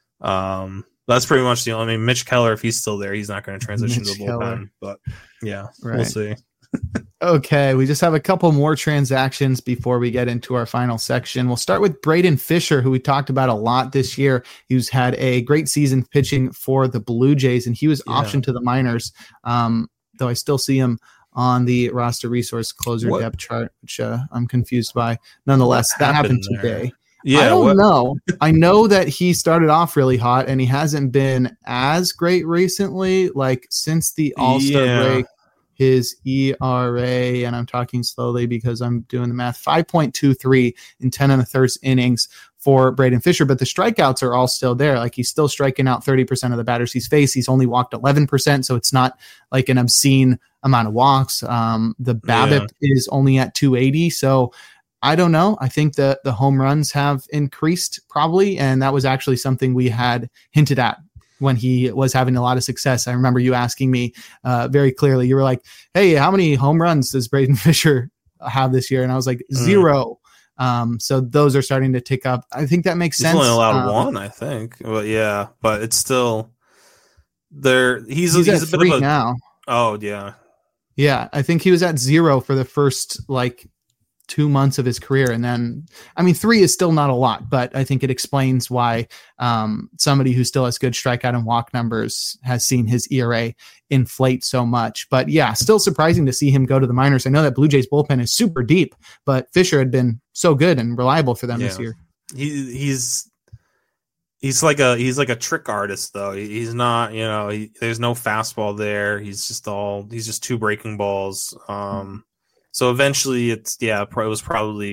B: That's pretty much the only. I mean, Mitch Keller, if he's still there, he's not going to transition to the bullpen. But yeah, we'll see.
A: Okay, we just have a couple more transactions before we get into our final section. We'll start with Braden Fisher, who we talked about a lot this year. He's had a great season pitching for the Blue Jays, and he was optioned to the minors, though I still see him on the roster resource closer depth chart, which I'm confused by. Nonetheless, that happened today.
B: Yeah,
A: I don't know. I know that he started off really hot, and he hasn't been as great recently, like since the All-Star break. His ERA, and I'm talking slowly because I'm doing the math, 5.23 in 10 1/3 innings for Braden Fisher, but the strikeouts are all still there. Like he's still striking out 30% of the batters he's faced. He's only walked 11%, so it's not like an obscene amount of walks. The BABIP is only at 280, so I don't know. I think the home runs have increased probably, and that was actually something we had hinted at when he was having a lot of success. I remember you asking me very clearly, you were like, hey, how many home runs does Braden Fisher have this year? And I was like, 0. So those are starting to tick up. I think that makes sense.
B: He's only allowed 1, I think. But yeah, but it's still there. He's a bit
A: 3
B: of a,
A: now.
B: Oh yeah.
A: Yeah. I think he was at 0 for the first 2 months of his career. And then, 3 is still not a lot, but I think it explains why somebody who still has good strikeout and walk numbers has seen his ERA inflate so much. But yeah, still surprising to see him go to the minors. I know that Blue Jays bullpen is super deep, but Fisher had been so good and reliable for them this year.
B: He's like a trick artist though. He's not, there's no fastball there. He's just 2 breaking balls. So eventually it was probably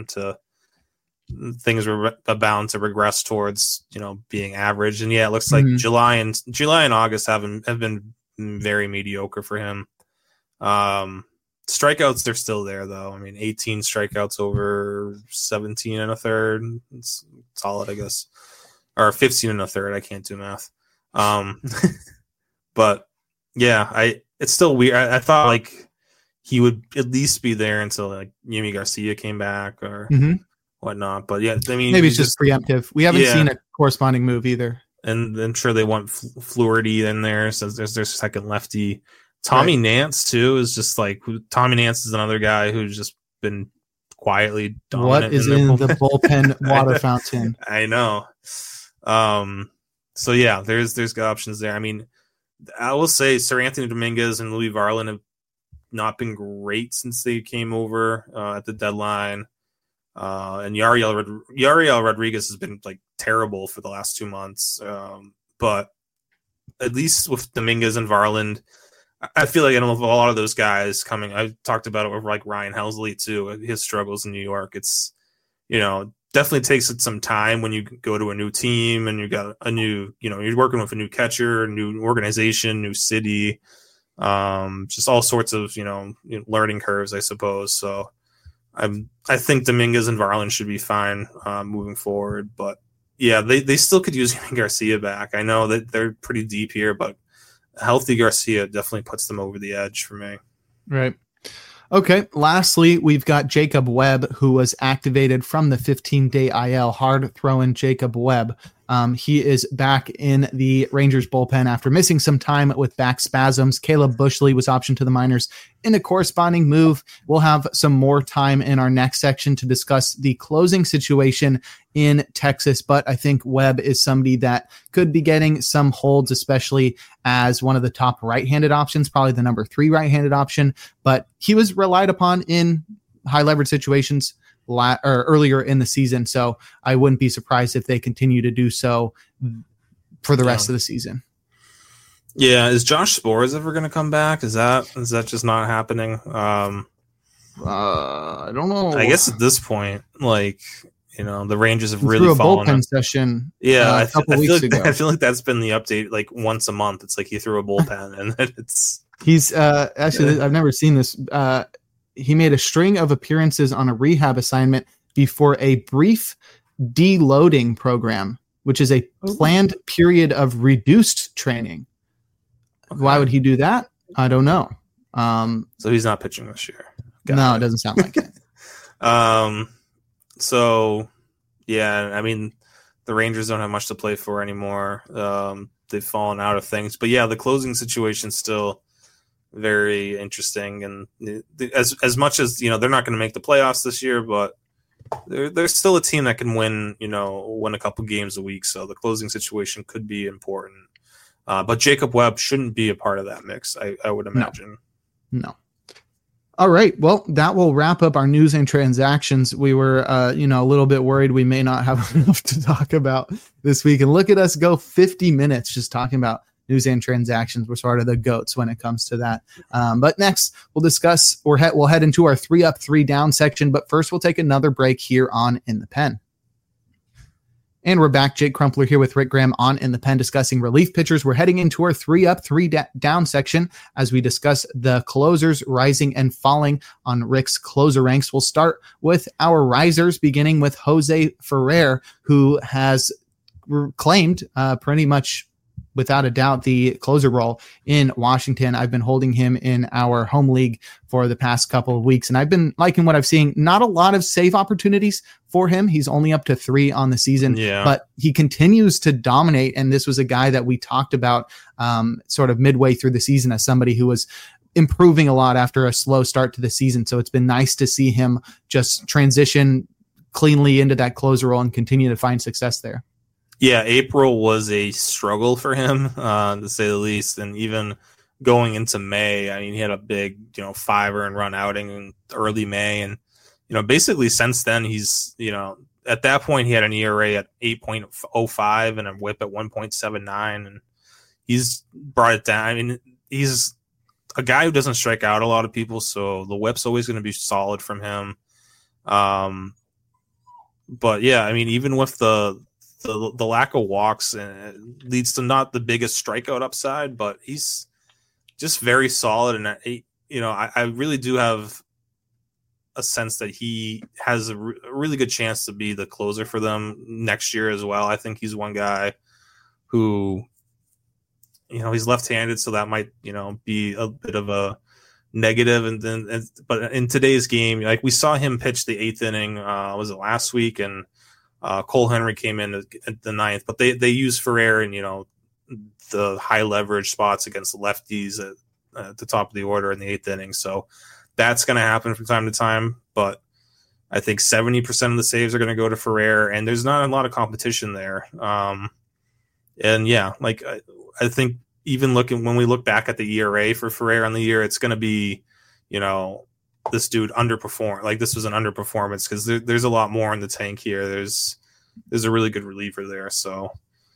B: things were bound to regress towards, being average. And yeah, it looks like July and August have been very mediocre for him. Strikeouts, they're still there though. 18 strikeouts over 17 1/3. It's solid, I guess. Or 15 1/3. I can't do math. But yeah, it's still weird. I thought he would at least be there until Yimi Garcia came back or whatnot. But yeah,
A: maybe it's just preemptive. We haven't seen a corresponding move either.
B: And I'm sure they want Fluharty in there, so there's their second lefty. Tommy Nance too is just Tommy Nance is another guy who's just been quietly dominant.
A: What is in the bullpen water fountain?
B: I know. So yeah, there's good options there. I will say Sir Anthony Dominguez and Louis Varland have not been great since they came over at the deadline. And Yariel Rodriguez has been terrible for the last 2 months. But at least with Dominguez and Varland, I feel like I don't know if a lot of those guys coming. I talked about it with Ryan Helsley too, his struggles in New York. It's, definitely takes some time when you go to a new team and you got a new, you're working with a new catcher, new organization, new city. Just all sorts of learning curves, I suppose. So I think Dominguez and Varland should be fine moving forward. But yeah, they still could use Garcia back. I know that they're pretty deep here, but a healthy Garcia definitely puts them over the edge for me.
A: Right. Okay. Lastly, we've got Jacob Webb, who was activated from the 15-day IL. Hard throwing Jacob Webb. He is back in the Rangers bullpen after missing some time with back spasms. Caleb Bushley was optioned to the minors in a corresponding move. We'll have some more time in our next section to discuss the closing situation in Texas, but I think Webb is somebody that could be getting some holds, especially as one of the top right-handed options, probably the number 3 right-handed option, but he was relied upon in high leverage situations earlier in the season. So I wouldn't be surprised if they continue to do so for the rest of the season.
B: Yeah. Is Josh Spores ever going to come back? Is that just not happening?
A: I don't know.
B: I guess at this point, You know, the Rangers have
A: He
B: really
A: threw a
B: fallen.
A: bullpen session.
B: Yeah,
A: a couple weeks ago.
B: I feel like that's been the update. Like once a month, it's like he threw a bullpen, and then it's.
A: He's actually I've never seen this. He made a string of appearances on a rehab assignment before a brief deloading program, which is a planned period of reduced training. Okay. Why would he do that? I don't know.
B: So he's not pitching this year.
A: It doesn't sound like it.
B: So yeah, I mean, the Rangers don't have much to play for anymore. They've fallen out of things, but yeah, the closing situation's still very interesting. And as much as, you know, they're not going to make the playoffs this year, but they're still a team that can win a couple games a week. So the closing situation could be important. But Jacob Webb shouldn't be a part of that mix, I would imagine.
A: No. All right. Well, that will wrap up our news and transactions. We were, a little bit worried we may not have enough to talk about this week. And look at us go 50 minutes just talking about news and transactions. We're sort of the goats when it comes to that. But next, we'll discuss, we'll head into our 3 up, 3 down section. But first, we'll take another break here on In the Pen. And we're back. Jake Crumpler here with Rick Graham on In the Pen discussing relief pitchers. We're heading into our 3 up, 3 down section as we discuss the closers rising and falling on Rick's closer ranks. We'll start with our risers, beginning with Jose Ferrer, who has claimed pretty much without a doubt the closer role in Washington. I've been holding him in our home league for the past couple of weeks, and I've been liking what I've seen. Not a lot of save opportunities for him. He's only up to 3 on the season, but he continues to dominate. And this was a guy that we talked about sort of midway through the season as somebody who was improving a lot after a slow start to the season. So it's been nice to see him just transition cleanly into that closer role and continue to find success there.
B: Yeah, April was a struggle for him, to say the least. And even going into May, I mean, he had a big, 5 earned run outing in early May. And, basically since then, he's, at that point, he had an ERA at 8.05 and a whip at 1.79. And he's brought it down. I mean, he's a guy who doesn't strike out a lot of people. So the whip's always going to be solid from him. But yeah, I mean, even with the lack of walks leads to not the biggest strikeout upside, but he's just very solid. And I really do have a sense that he has a really good chance to be the closer for them next year as well. I think he's one guy who, he's left-handed, so that might, be a bit of a negative. But in today's game, like we saw him pitch the 8th inning, was it last week? And Cole Henry came in at the 9th, but they use Ferrer in, the high leverage spots against the lefties at the top of the order in the 8th inning. So that's going to happen from time to time, but I think 70% of the saves are going to go to Ferrer, and there's not a lot of competition there. And yeah, like I think even when we look back at the ERA for Ferrer on the year, it's going to be, this dude underperformed. Like this was an underperformance because there's a lot more in the tank here. There's a really good reliever there. So,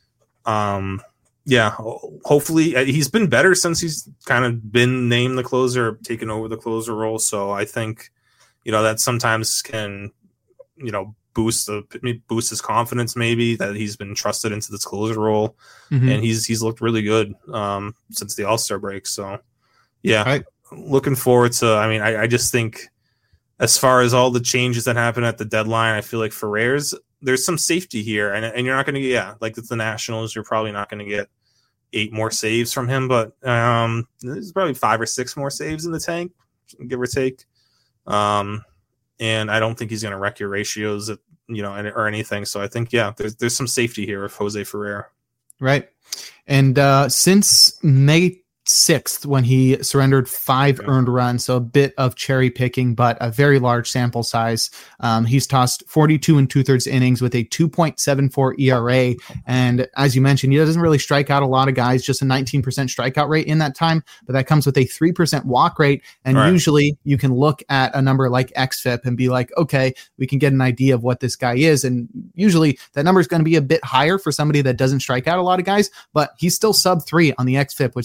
B: yeah, hopefully he's been better since he's kind of been named the closer, taken over the closer role. So I think, that sometimes can, boost his confidence, maybe that he's been trusted into this closer role. Mm-hmm. And he's looked really good since the All-Star break. So yeah, looking forward to, I just think as far as all the changes that happen at the deadline, I feel like there's some safety here, and you're not going to get, like it's the Nationals, you're probably not going to get 8 more saves from him, but there's probably 5 or 6 more saves in the tank, give or take. And I don't think he's going to wreck your ratios, or anything. So I think, there's some safety here with Jose Ferrer.
A: Right. And since May 6th, when he surrendered 5 earned runs, so a bit of cherry picking, but a very large sample size. He's tossed 42 2/3 innings with a 2.74 ERA. And as you mentioned, he doesn't really strike out a lot of guys, just a 19% strikeout rate in that time, but that comes with a 3% walk rate. And usually you can look at a number like XFIP and be like, okay, we can get an idea of what this guy is. And usually that number is going to be a bit higher for somebody that doesn't strike out a lot of guys, but he's still sub 3 on the XFIP, which suggests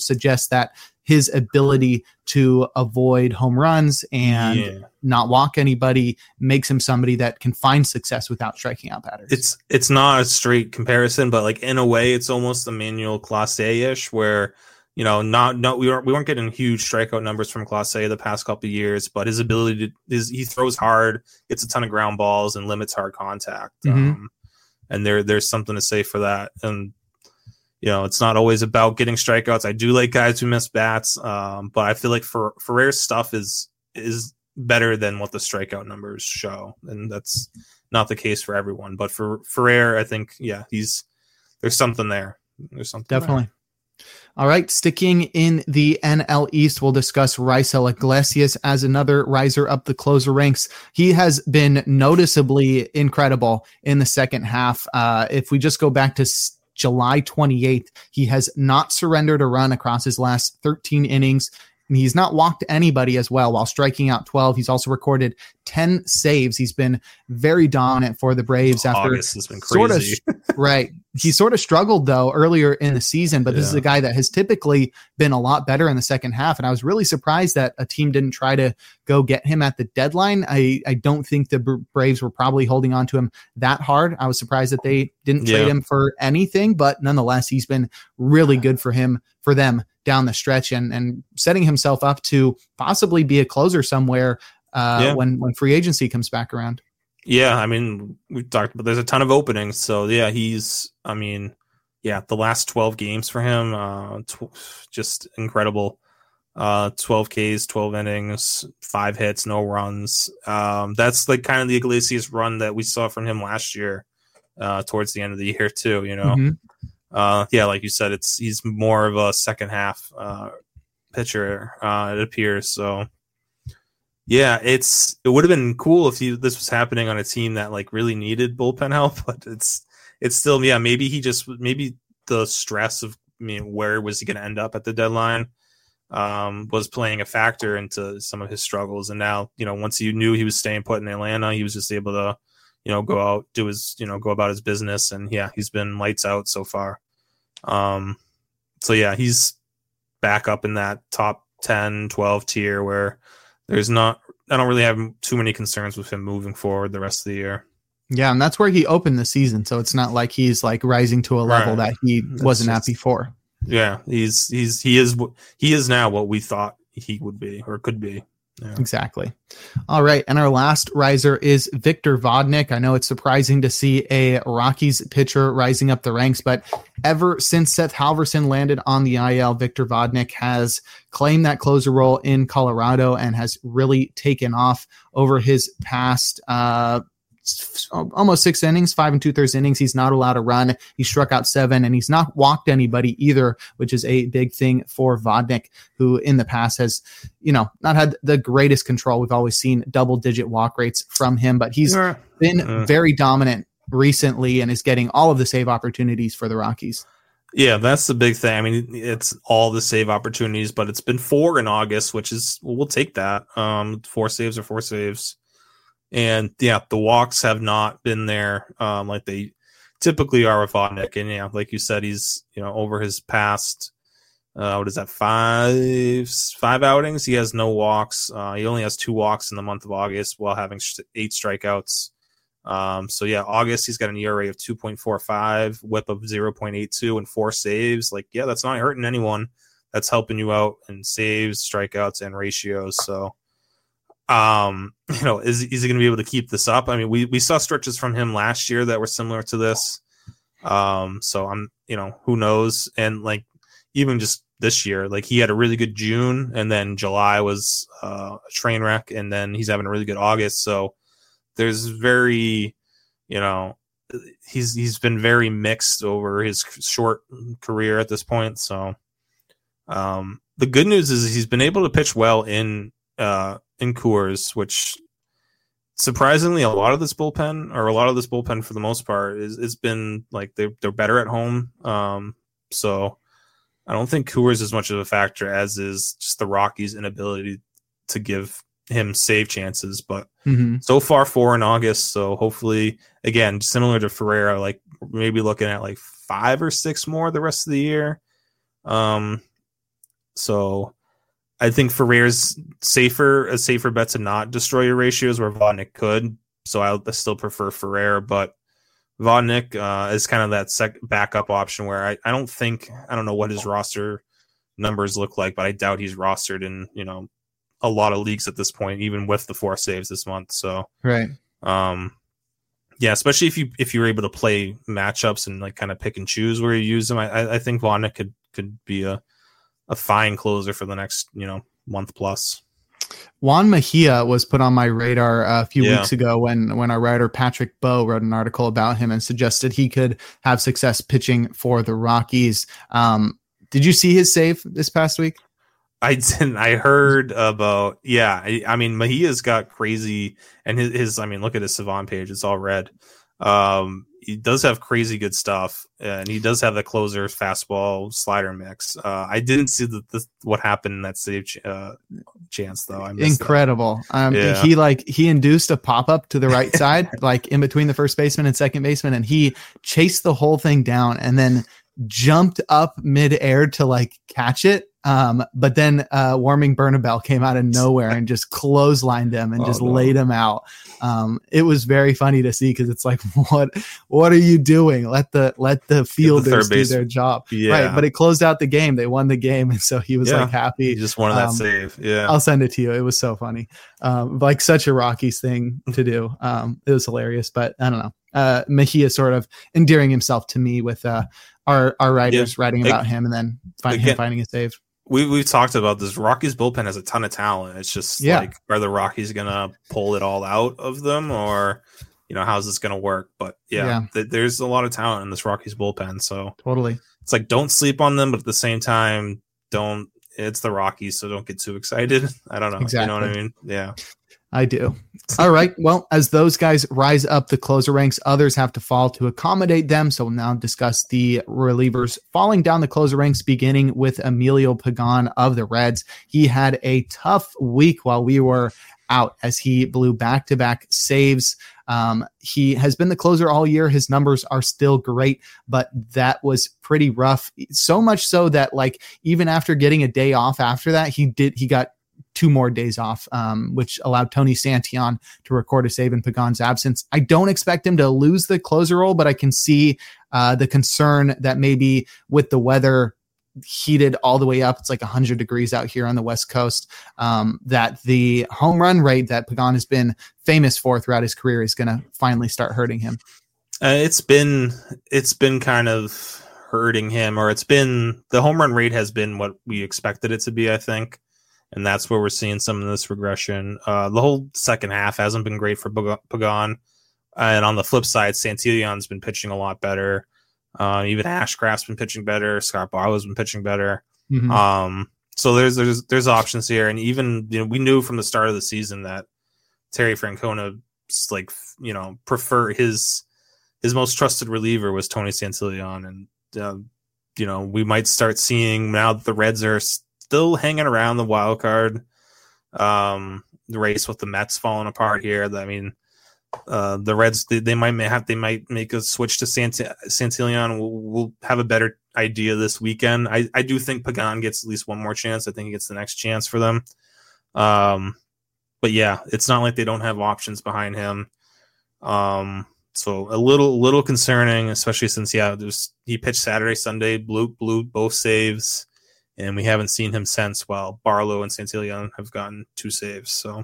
A: that his ability to avoid home runs and not walk anybody makes him somebody that can find success without striking out batters.
B: It's not a straight comparison, but like in a way, it's almost Emmanuel Clase-ish, where we weren't getting huge strikeout numbers from Clase the past couple of years, but his ability he throws hard, gets a ton of ground balls, and limits hard contact.
A: Mm-hmm.
B: And there's something to say for that. And it's not always about getting strikeouts. I do like guys who miss bats, but I feel like Ferrer's stuff is better than what the strikeout numbers show, and that's not the case for everyone. But for Ferrer, I think there's something there. There's something
A: definitely. There. All right, sticking in the NL East, we'll discuss Raisel Iglesias as another riser up the closer ranks. He has been noticeably incredible in the second half. If we just go back to July 28th, he has not surrendered a run across his last 13 innings. And he's not walked anybody as well while striking out 12. He's also recorded 10 saves. He's been very dominant for the Braves after
B: August has been crazy.
A: Right. He sort of struggled though earlier in the season, but this is a guy that has typically been a lot better in the second half. And I was really surprised that a team didn't try to go get him at the deadline. I don't think the Braves were probably holding on to him that hard. I was surprised that they didn't trade him for anything, but nonetheless, he's been really good for them down the stretch and setting himself up to possibly be a closer somewhere when free agency comes back around.
B: Yeah, I mean, we talked about there's a ton of openings. So, the last 12 games for him, just incredible. 12 Ks, 12 innings, 5 hits, no runs. That's like kind of the Iglesias run that we saw from him last year towards the end of the year too,
A: Mm-hmm.
B: Like you said, he's more of a second half pitcher, it appears. So, it would have been cool if this was happening on a team that like really needed bullpen help, but it's still, maybe the stress of, where was he going to end up at the deadline was playing a factor into some of his struggles. And now, once he knew he was staying put in Atlanta, he was just able to, go out, do his, go about his business. And he's been lights out so far. He's back up in that top 10, 12 tier where I don't really have too many concerns with him moving forward the rest of the year. Yeah,
A: and that's where he opened the season, so it's not like he's like rising to a level that he wasn't at before.
B: Yeah, he is now what we thought he would be or could be. Yeah.
A: Exactly. All right. And our last riser is Victor Vodnik. I know it's surprising to see a Rockies pitcher rising up the ranks, but ever since Seth Halverson landed on the IL, Victor Vodnik has claimed that closer role in Colorado and has really taken off over his past almost 6 innings, 5 2/3 innings. He's not allowed to run. He struck out 7 and he's not walked anybody either, which is a big thing for Vodnik, who in the past has, not had the greatest control. We've always seen double-digit walk rates from him, but he's been very dominant recently and is getting all of the save opportunities for the Rockies.
B: Yeah, that's the big thing. I mean, it's all the save opportunities, but it's been 4 in August, which is, we'll take that. 4 saves or 4 saves. And the walks have not been there like they typically are with Vodnik. And like you said, he's over his past what is that, 5 outings, he has no walks. He only has 2 walks in the month of August while having 8 strikeouts. August he's got an ERA of 2.45, whip of 0.82, and 4 saves. That's not hurting anyone. That's helping you out in saves, strikeouts, and ratios. So is he going to be able to keep this up? I mean, we saw stretches from him last year that were similar to this. So I'm, who knows? And even just this year, he had a really good June, and then July was a train wreck, and then he's having a really good August. So there's very, he's been very mixed over his short career at this point. So the good news is he's been able to pitch well in Coors, which surprisingly a lot of this bullpen for the most part is been they're better at home. So I don't think Coors is much of a factor as is just the Rockies' inability to give him save chances. But so far 4 in August. So hopefully, again, similar to Ferreira, maybe looking at 5 or 6 more the rest of the year. So I think Ferrer's a safer bet to not destroy your ratios where Vodnik could. So I still prefer Ferrer, but Vodnik is kind of that backup option where I don't know what his roster numbers look like, but I doubt he's rostered in, a lot of leagues at this point, even with the 4 saves this month. So,
A: right.
B: Yeah, especially if you're able to play matchups and like kind of pick and choose where you use them. I think Vodnik could be a fine closer for the next, month plus.
A: Juan Mejia was put on my radar a few weeks ago when our writer Patrick Bowe wrote an article about him and suggested he could have success pitching for the Rockies. Did you see his save this past week?
B: I didn't. I heard about, I mean, Mejia's got crazy, and his look at his Savant page. It's all red. He does have crazy good stuff, and he does have the closer fastball slider mix. I didn't see what happened in that save chance though. I missed
A: Incredible. He induced a pop up to the right side, like in between the first baseman and second baseman, and he chased the whole thing down and then jumped up midair to like catch it. But then Warming Bernabel came out of nowhere and just clotheslined him and laid him out. It was very funny to see because it's like, what are you doing? Let the fielders do their job. Yeah. Right. But it closed out the game. They won the game. And so he was like happy.
B: He just wanted that save. Yeah.
A: I'll send it to you. It was so funny. Like such a Rockies thing to do. It was hilarious, but I don't know. Mejia sort of endearing himself to me with our writers writing about him and then finding a save.
B: We've talked about this. Rockies bullpen has a ton of talent. It's just like, are the Rockies going to pull it all out of them, or, how's this going to work? But there's a lot of talent in this Rockies bullpen. So
A: totally,
B: it's like, don't sleep on them, but at the same time, it's the Rockies. So don't get too excited. I don't know.
A: Exactly.
B: You know what I mean? Yeah.
A: I do. All right. Well, as those guys rise up the closer ranks, others have to fall to accommodate them. So we'll now discuss the relievers falling down the closer ranks, beginning with Emilio Pagan of the Reds. He had a tough week while we were out as he blew back-to-back saves. He has been the closer all year. His numbers are still great, but that was pretty rough. So much so that like even after getting a day off after that, he got 2 more days off, which allowed Tony Santillan to record a save in Pagan's absence. I don't expect him to lose the closer role, but I can see the concern that maybe with the weather heated all the way up, it's like 100 degrees out here on the West Coast, that the home run rate that Pagan has been famous for throughout his career is going to finally start hurting him.
B: It's been kind of hurting him, or the home run rate has been what we expected it to be, I think. And that's where we're seeing some of this regression. The whole second half hasn't been great for Pagan. And on the flip side, Santillan's been pitching a lot better. Even Ashcraft's been pitching better. Scott Barlow's been pitching better. Mm-hmm. So there's options here. And even, we knew from the start of the season that Terry Francona, prefer his most trusted reliever was Tony Santillan. And, we might start seeing now that the Reds are still hanging around the wild card race with the Mets falling apart here. I mean, the Reds they might make a switch to Santillan. We'll have a better idea this weekend. I do think Pagan gets at least one more chance. I think he gets the next chance for them. But yeah, it's not like they don't have options behind him. So a little concerning, especially since he pitched Saturday, Sunday, blew both saves. And we haven't seen him since, while Barlow and Santillan have gotten 2 saves. So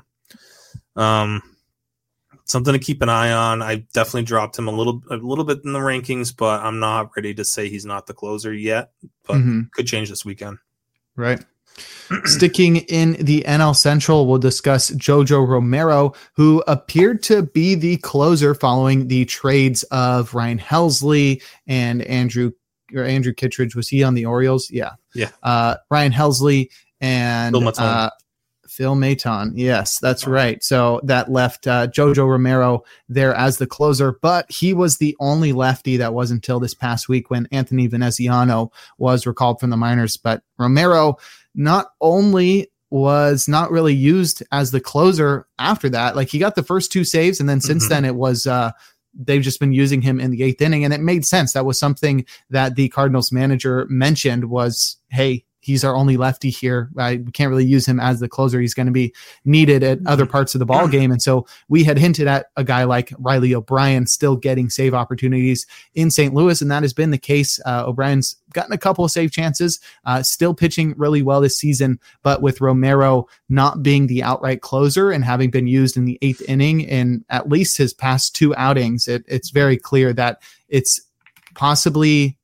B: something to keep an eye on. I definitely dropped him a little bit in the rankings, but I'm not ready to say he's not the closer yet. But could change this weekend.
A: Right. Sticking in the NL Central, we'll discuss Jojo Romero, who appeared to be the closer following the trades of Ryan Helsley and Andrew Kittredge. Was he on the Orioles? Yeah. Ryan Helsley and Phil Maton. Yes, that's right. So that left Jojo Romero there as the closer, but he was the only lefty that was until this past week when Anthony Veneziano was recalled from the minors. But Romero not only was not really used as the closer after that, like he got the first 2 saves, and then since then it was they've just been using him in the 8th inning, and it made sense. That was something that the Cardinals manager mentioned was, hey, he's our only lefty here. We can't really use him as the closer. He's going to be needed at other parts of the ball game. And so we had hinted at a guy like Riley O'Brien still getting save opportunities in St. Louis, and that has been the case. O'Brien's gotten a couple of save chances, still pitching really well this season, but with Romero not being the outright closer and having been used in the 8th inning in at least his past 2 outings, it's very clear that it's probably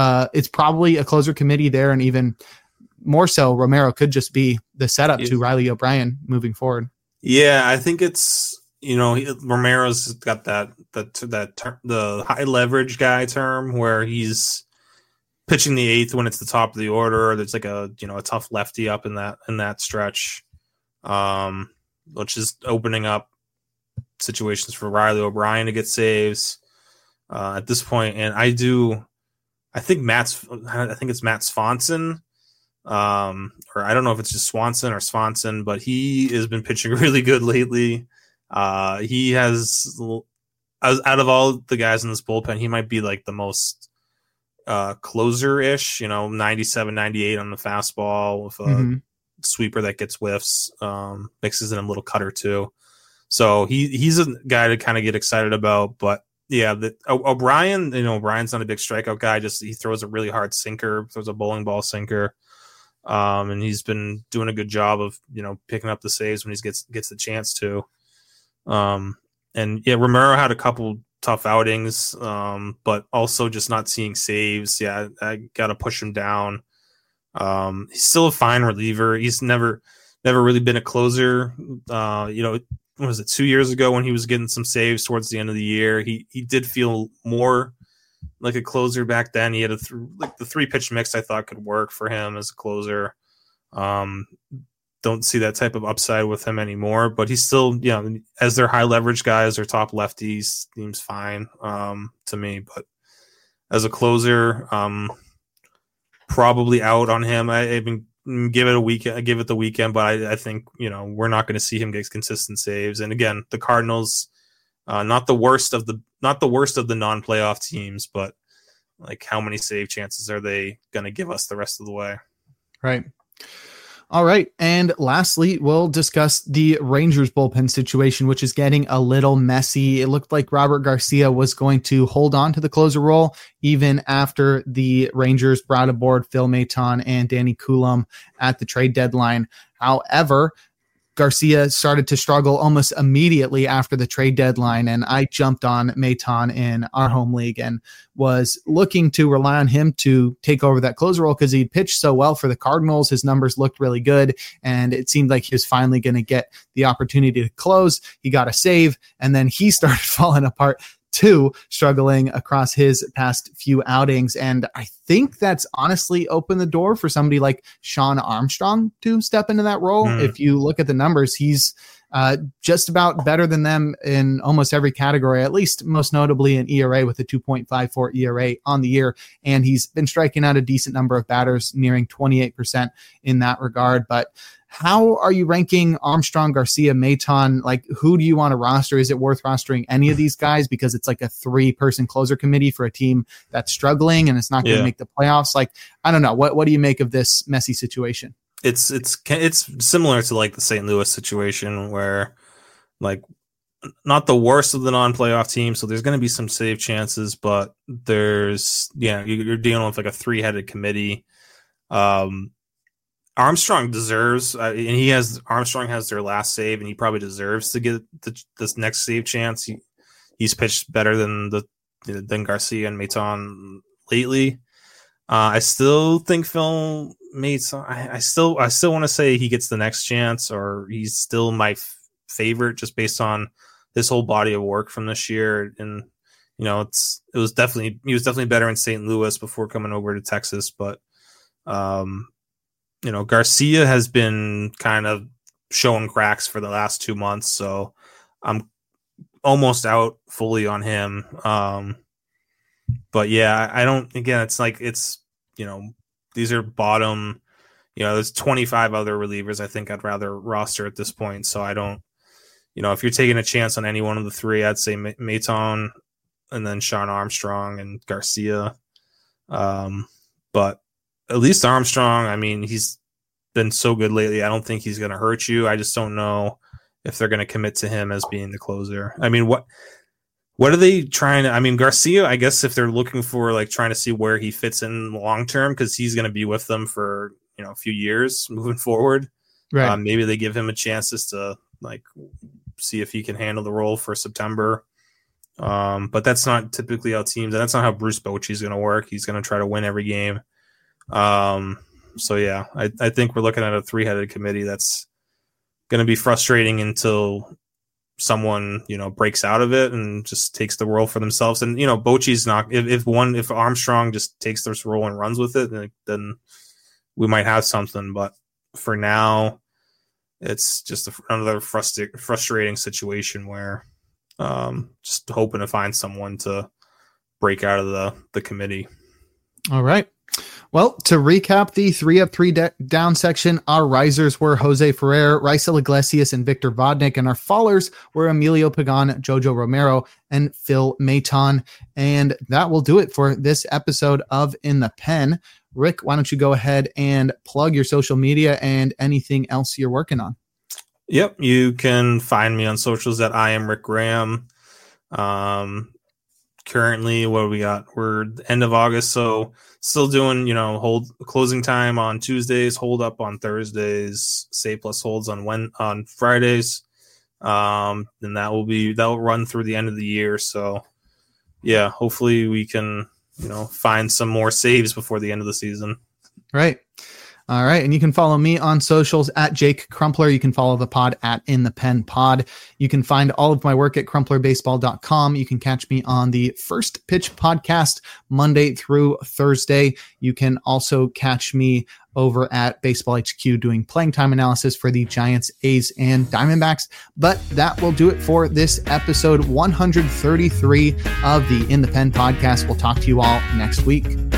A: a closer committee there, and even more so, Romero could just be the setup to Riley O'Brien moving forward.
B: Yeah, I think it's, Romero's got the high leverage guy term where he's pitching the 8th when it's the top of the order, or there's like a tough lefty up in that stretch, which is opening up situations for Riley O'Brien to get saves at this point. And I think it's Matt Swanson, or I don't know if it's just Swanson or Swanson, but he has been pitching really good lately. He has, out of all the guys in this bullpen, he might be like the most closer-ish, 97, 98 on the fastball with a sweeper that gets whiffs, mixes in a little cutter too. So he's a guy to kind of get excited about. But yeah, O'Brien, O'Brien's not a big strikeout guy. Just he throws a really hard sinker, throws a bowling ball sinker, and he's been doing a good job of picking up the saves when he gets the chance to. And yeah, Romero had a couple tough outings, but also just not seeing saves. Yeah, I got to push him down. He's still a fine reliever. He's never really been a closer. What was it, 2 years ago when he was getting some saves towards the end of the year? He did feel more like a closer back then. He had the 3-pitch mix I thought could work for him as a closer. Don't see that type of upside with him anymore, but he's still, as their high leverage guys or top lefties, seems fine to me. But as a closer, probably out on him. I've been give it the weekend, but I think we're not going to see him get consistent saves. And again, the Cardinals, not the worst of the non-playoff teams, but like how many save chances are they going to give us the rest of the way?
A: Right. All right. And lastly, we'll discuss the Rangers bullpen situation, which is getting a little messy. It looked like Robert Garcia was going to hold on to the closer role even after the Rangers brought aboard Phil Maton and Danny Coulomb at the trade deadline. However, Garcia started to struggle almost immediately after the trade deadline, and I jumped on Maton in our home league and was looking to rely on him to take over that closer role because he'd pitched so well for the Cardinals. His numbers looked really good, and it seemed like he was finally going to get the opportunity to close. He got a save, and then he started falling apart too, struggling across his past few outings. And I think that's honestly opened the door for somebody like Shawn Armstrong to step into that role. If you look at the numbers, he's just about better than them in almost every category, at least most notably in ERA with a 2.54 ERA on the year. And he's been striking out a decent number of batters, nearing 28% in that regard. But how are you ranking Armstrong, Garcia, Maton? Like, who do you want to roster? Is it worth rostering any of these guys? Because it's like a 3-person closer committee for a team that's struggling and it's not going to make the playoffs. Like, I don't know. What do you make of this messy situation?
B: It's similar to like the St. Louis situation where like not the worst of the non-playoff teams. So there's going to be some save chances, but you're dealing with like a 3-headed committee. Armstrong deserves, Armstrong has their last save, and he probably deserves to get this next save chance. He's pitched better than Garcia and Maton lately. I still think Phil Maton. I still want to say he gets the next chance, or he's still my favorite just based on this whole body of work from this year. And he was definitely better in St. Louis before coming over to Texas, but. Garcia has been kind of showing cracks for the last 2 months, so I'm almost out fully on him. But yeah, I don't, again, these are bottom, there's 25 other relievers I think I'd rather roster at this point. So I don't, if you're taking a chance on any one of the 3, I'd say Maton and then Shawn Armstrong and Garcia. But at least Armstrong, I mean, he's been so good lately. I don't think he's going to hurt you. I just don't know if they're going to commit to him as being the closer. I mean, what are they trying to? I mean, Garcia, I guess if they're looking for like trying to see where he fits in long term, because he's going to be with them for a few years moving forward.
A: Right.
B: Maybe they give him a chance just to like see if he can handle the role for September. But that's not typically how teams, and that's not how Bruce Bochy is going to work. He's going to try to win every game. So yeah, I think we're looking at a 3-headed committee that's going to be frustrating until someone breaks out of it and just takes the role for themselves. And Bochy's not. If Armstrong just takes this role and runs with it, then we might have something. But for now, it's just another frustrating situation where just hoping to find someone to break out of the committee.
A: All right. Well, to recap the 3 up, 3 down section, our risers were Jose Ferrer, Raisel Iglesias, and Victor Vodnik, and our fallers were Emilio Pagan, Jojo Romero, and Phil Maton. And that will do it for this episode of In the Pen. Rick, why don't you go ahead and plug your social media and anything else you're working on?
B: Yep, you can find me on socials at I am Rick Graham. Currently, what we got? We're the end of August, so still doing hold closing time on Tuesdays, hold up on Thursdays, save plus holds on Fridays. And that'll run through the end of the year. So yeah, hopefully we can find some more saves before the end of the season.
A: Right. All right. And you can follow me on socials at Jake Crumpler. You can follow the pod at In the Pen Pod. You can find all of my work at crumplerbaseball.com. You can catch me on the First Pitch podcast Monday through Thursday. You can also catch me over at Baseball HQ doing playing time analysis for the Giants, A's, and Diamondbacks. But that will do it for this episode 133 of the In the Pen podcast. We'll talk to you all next week.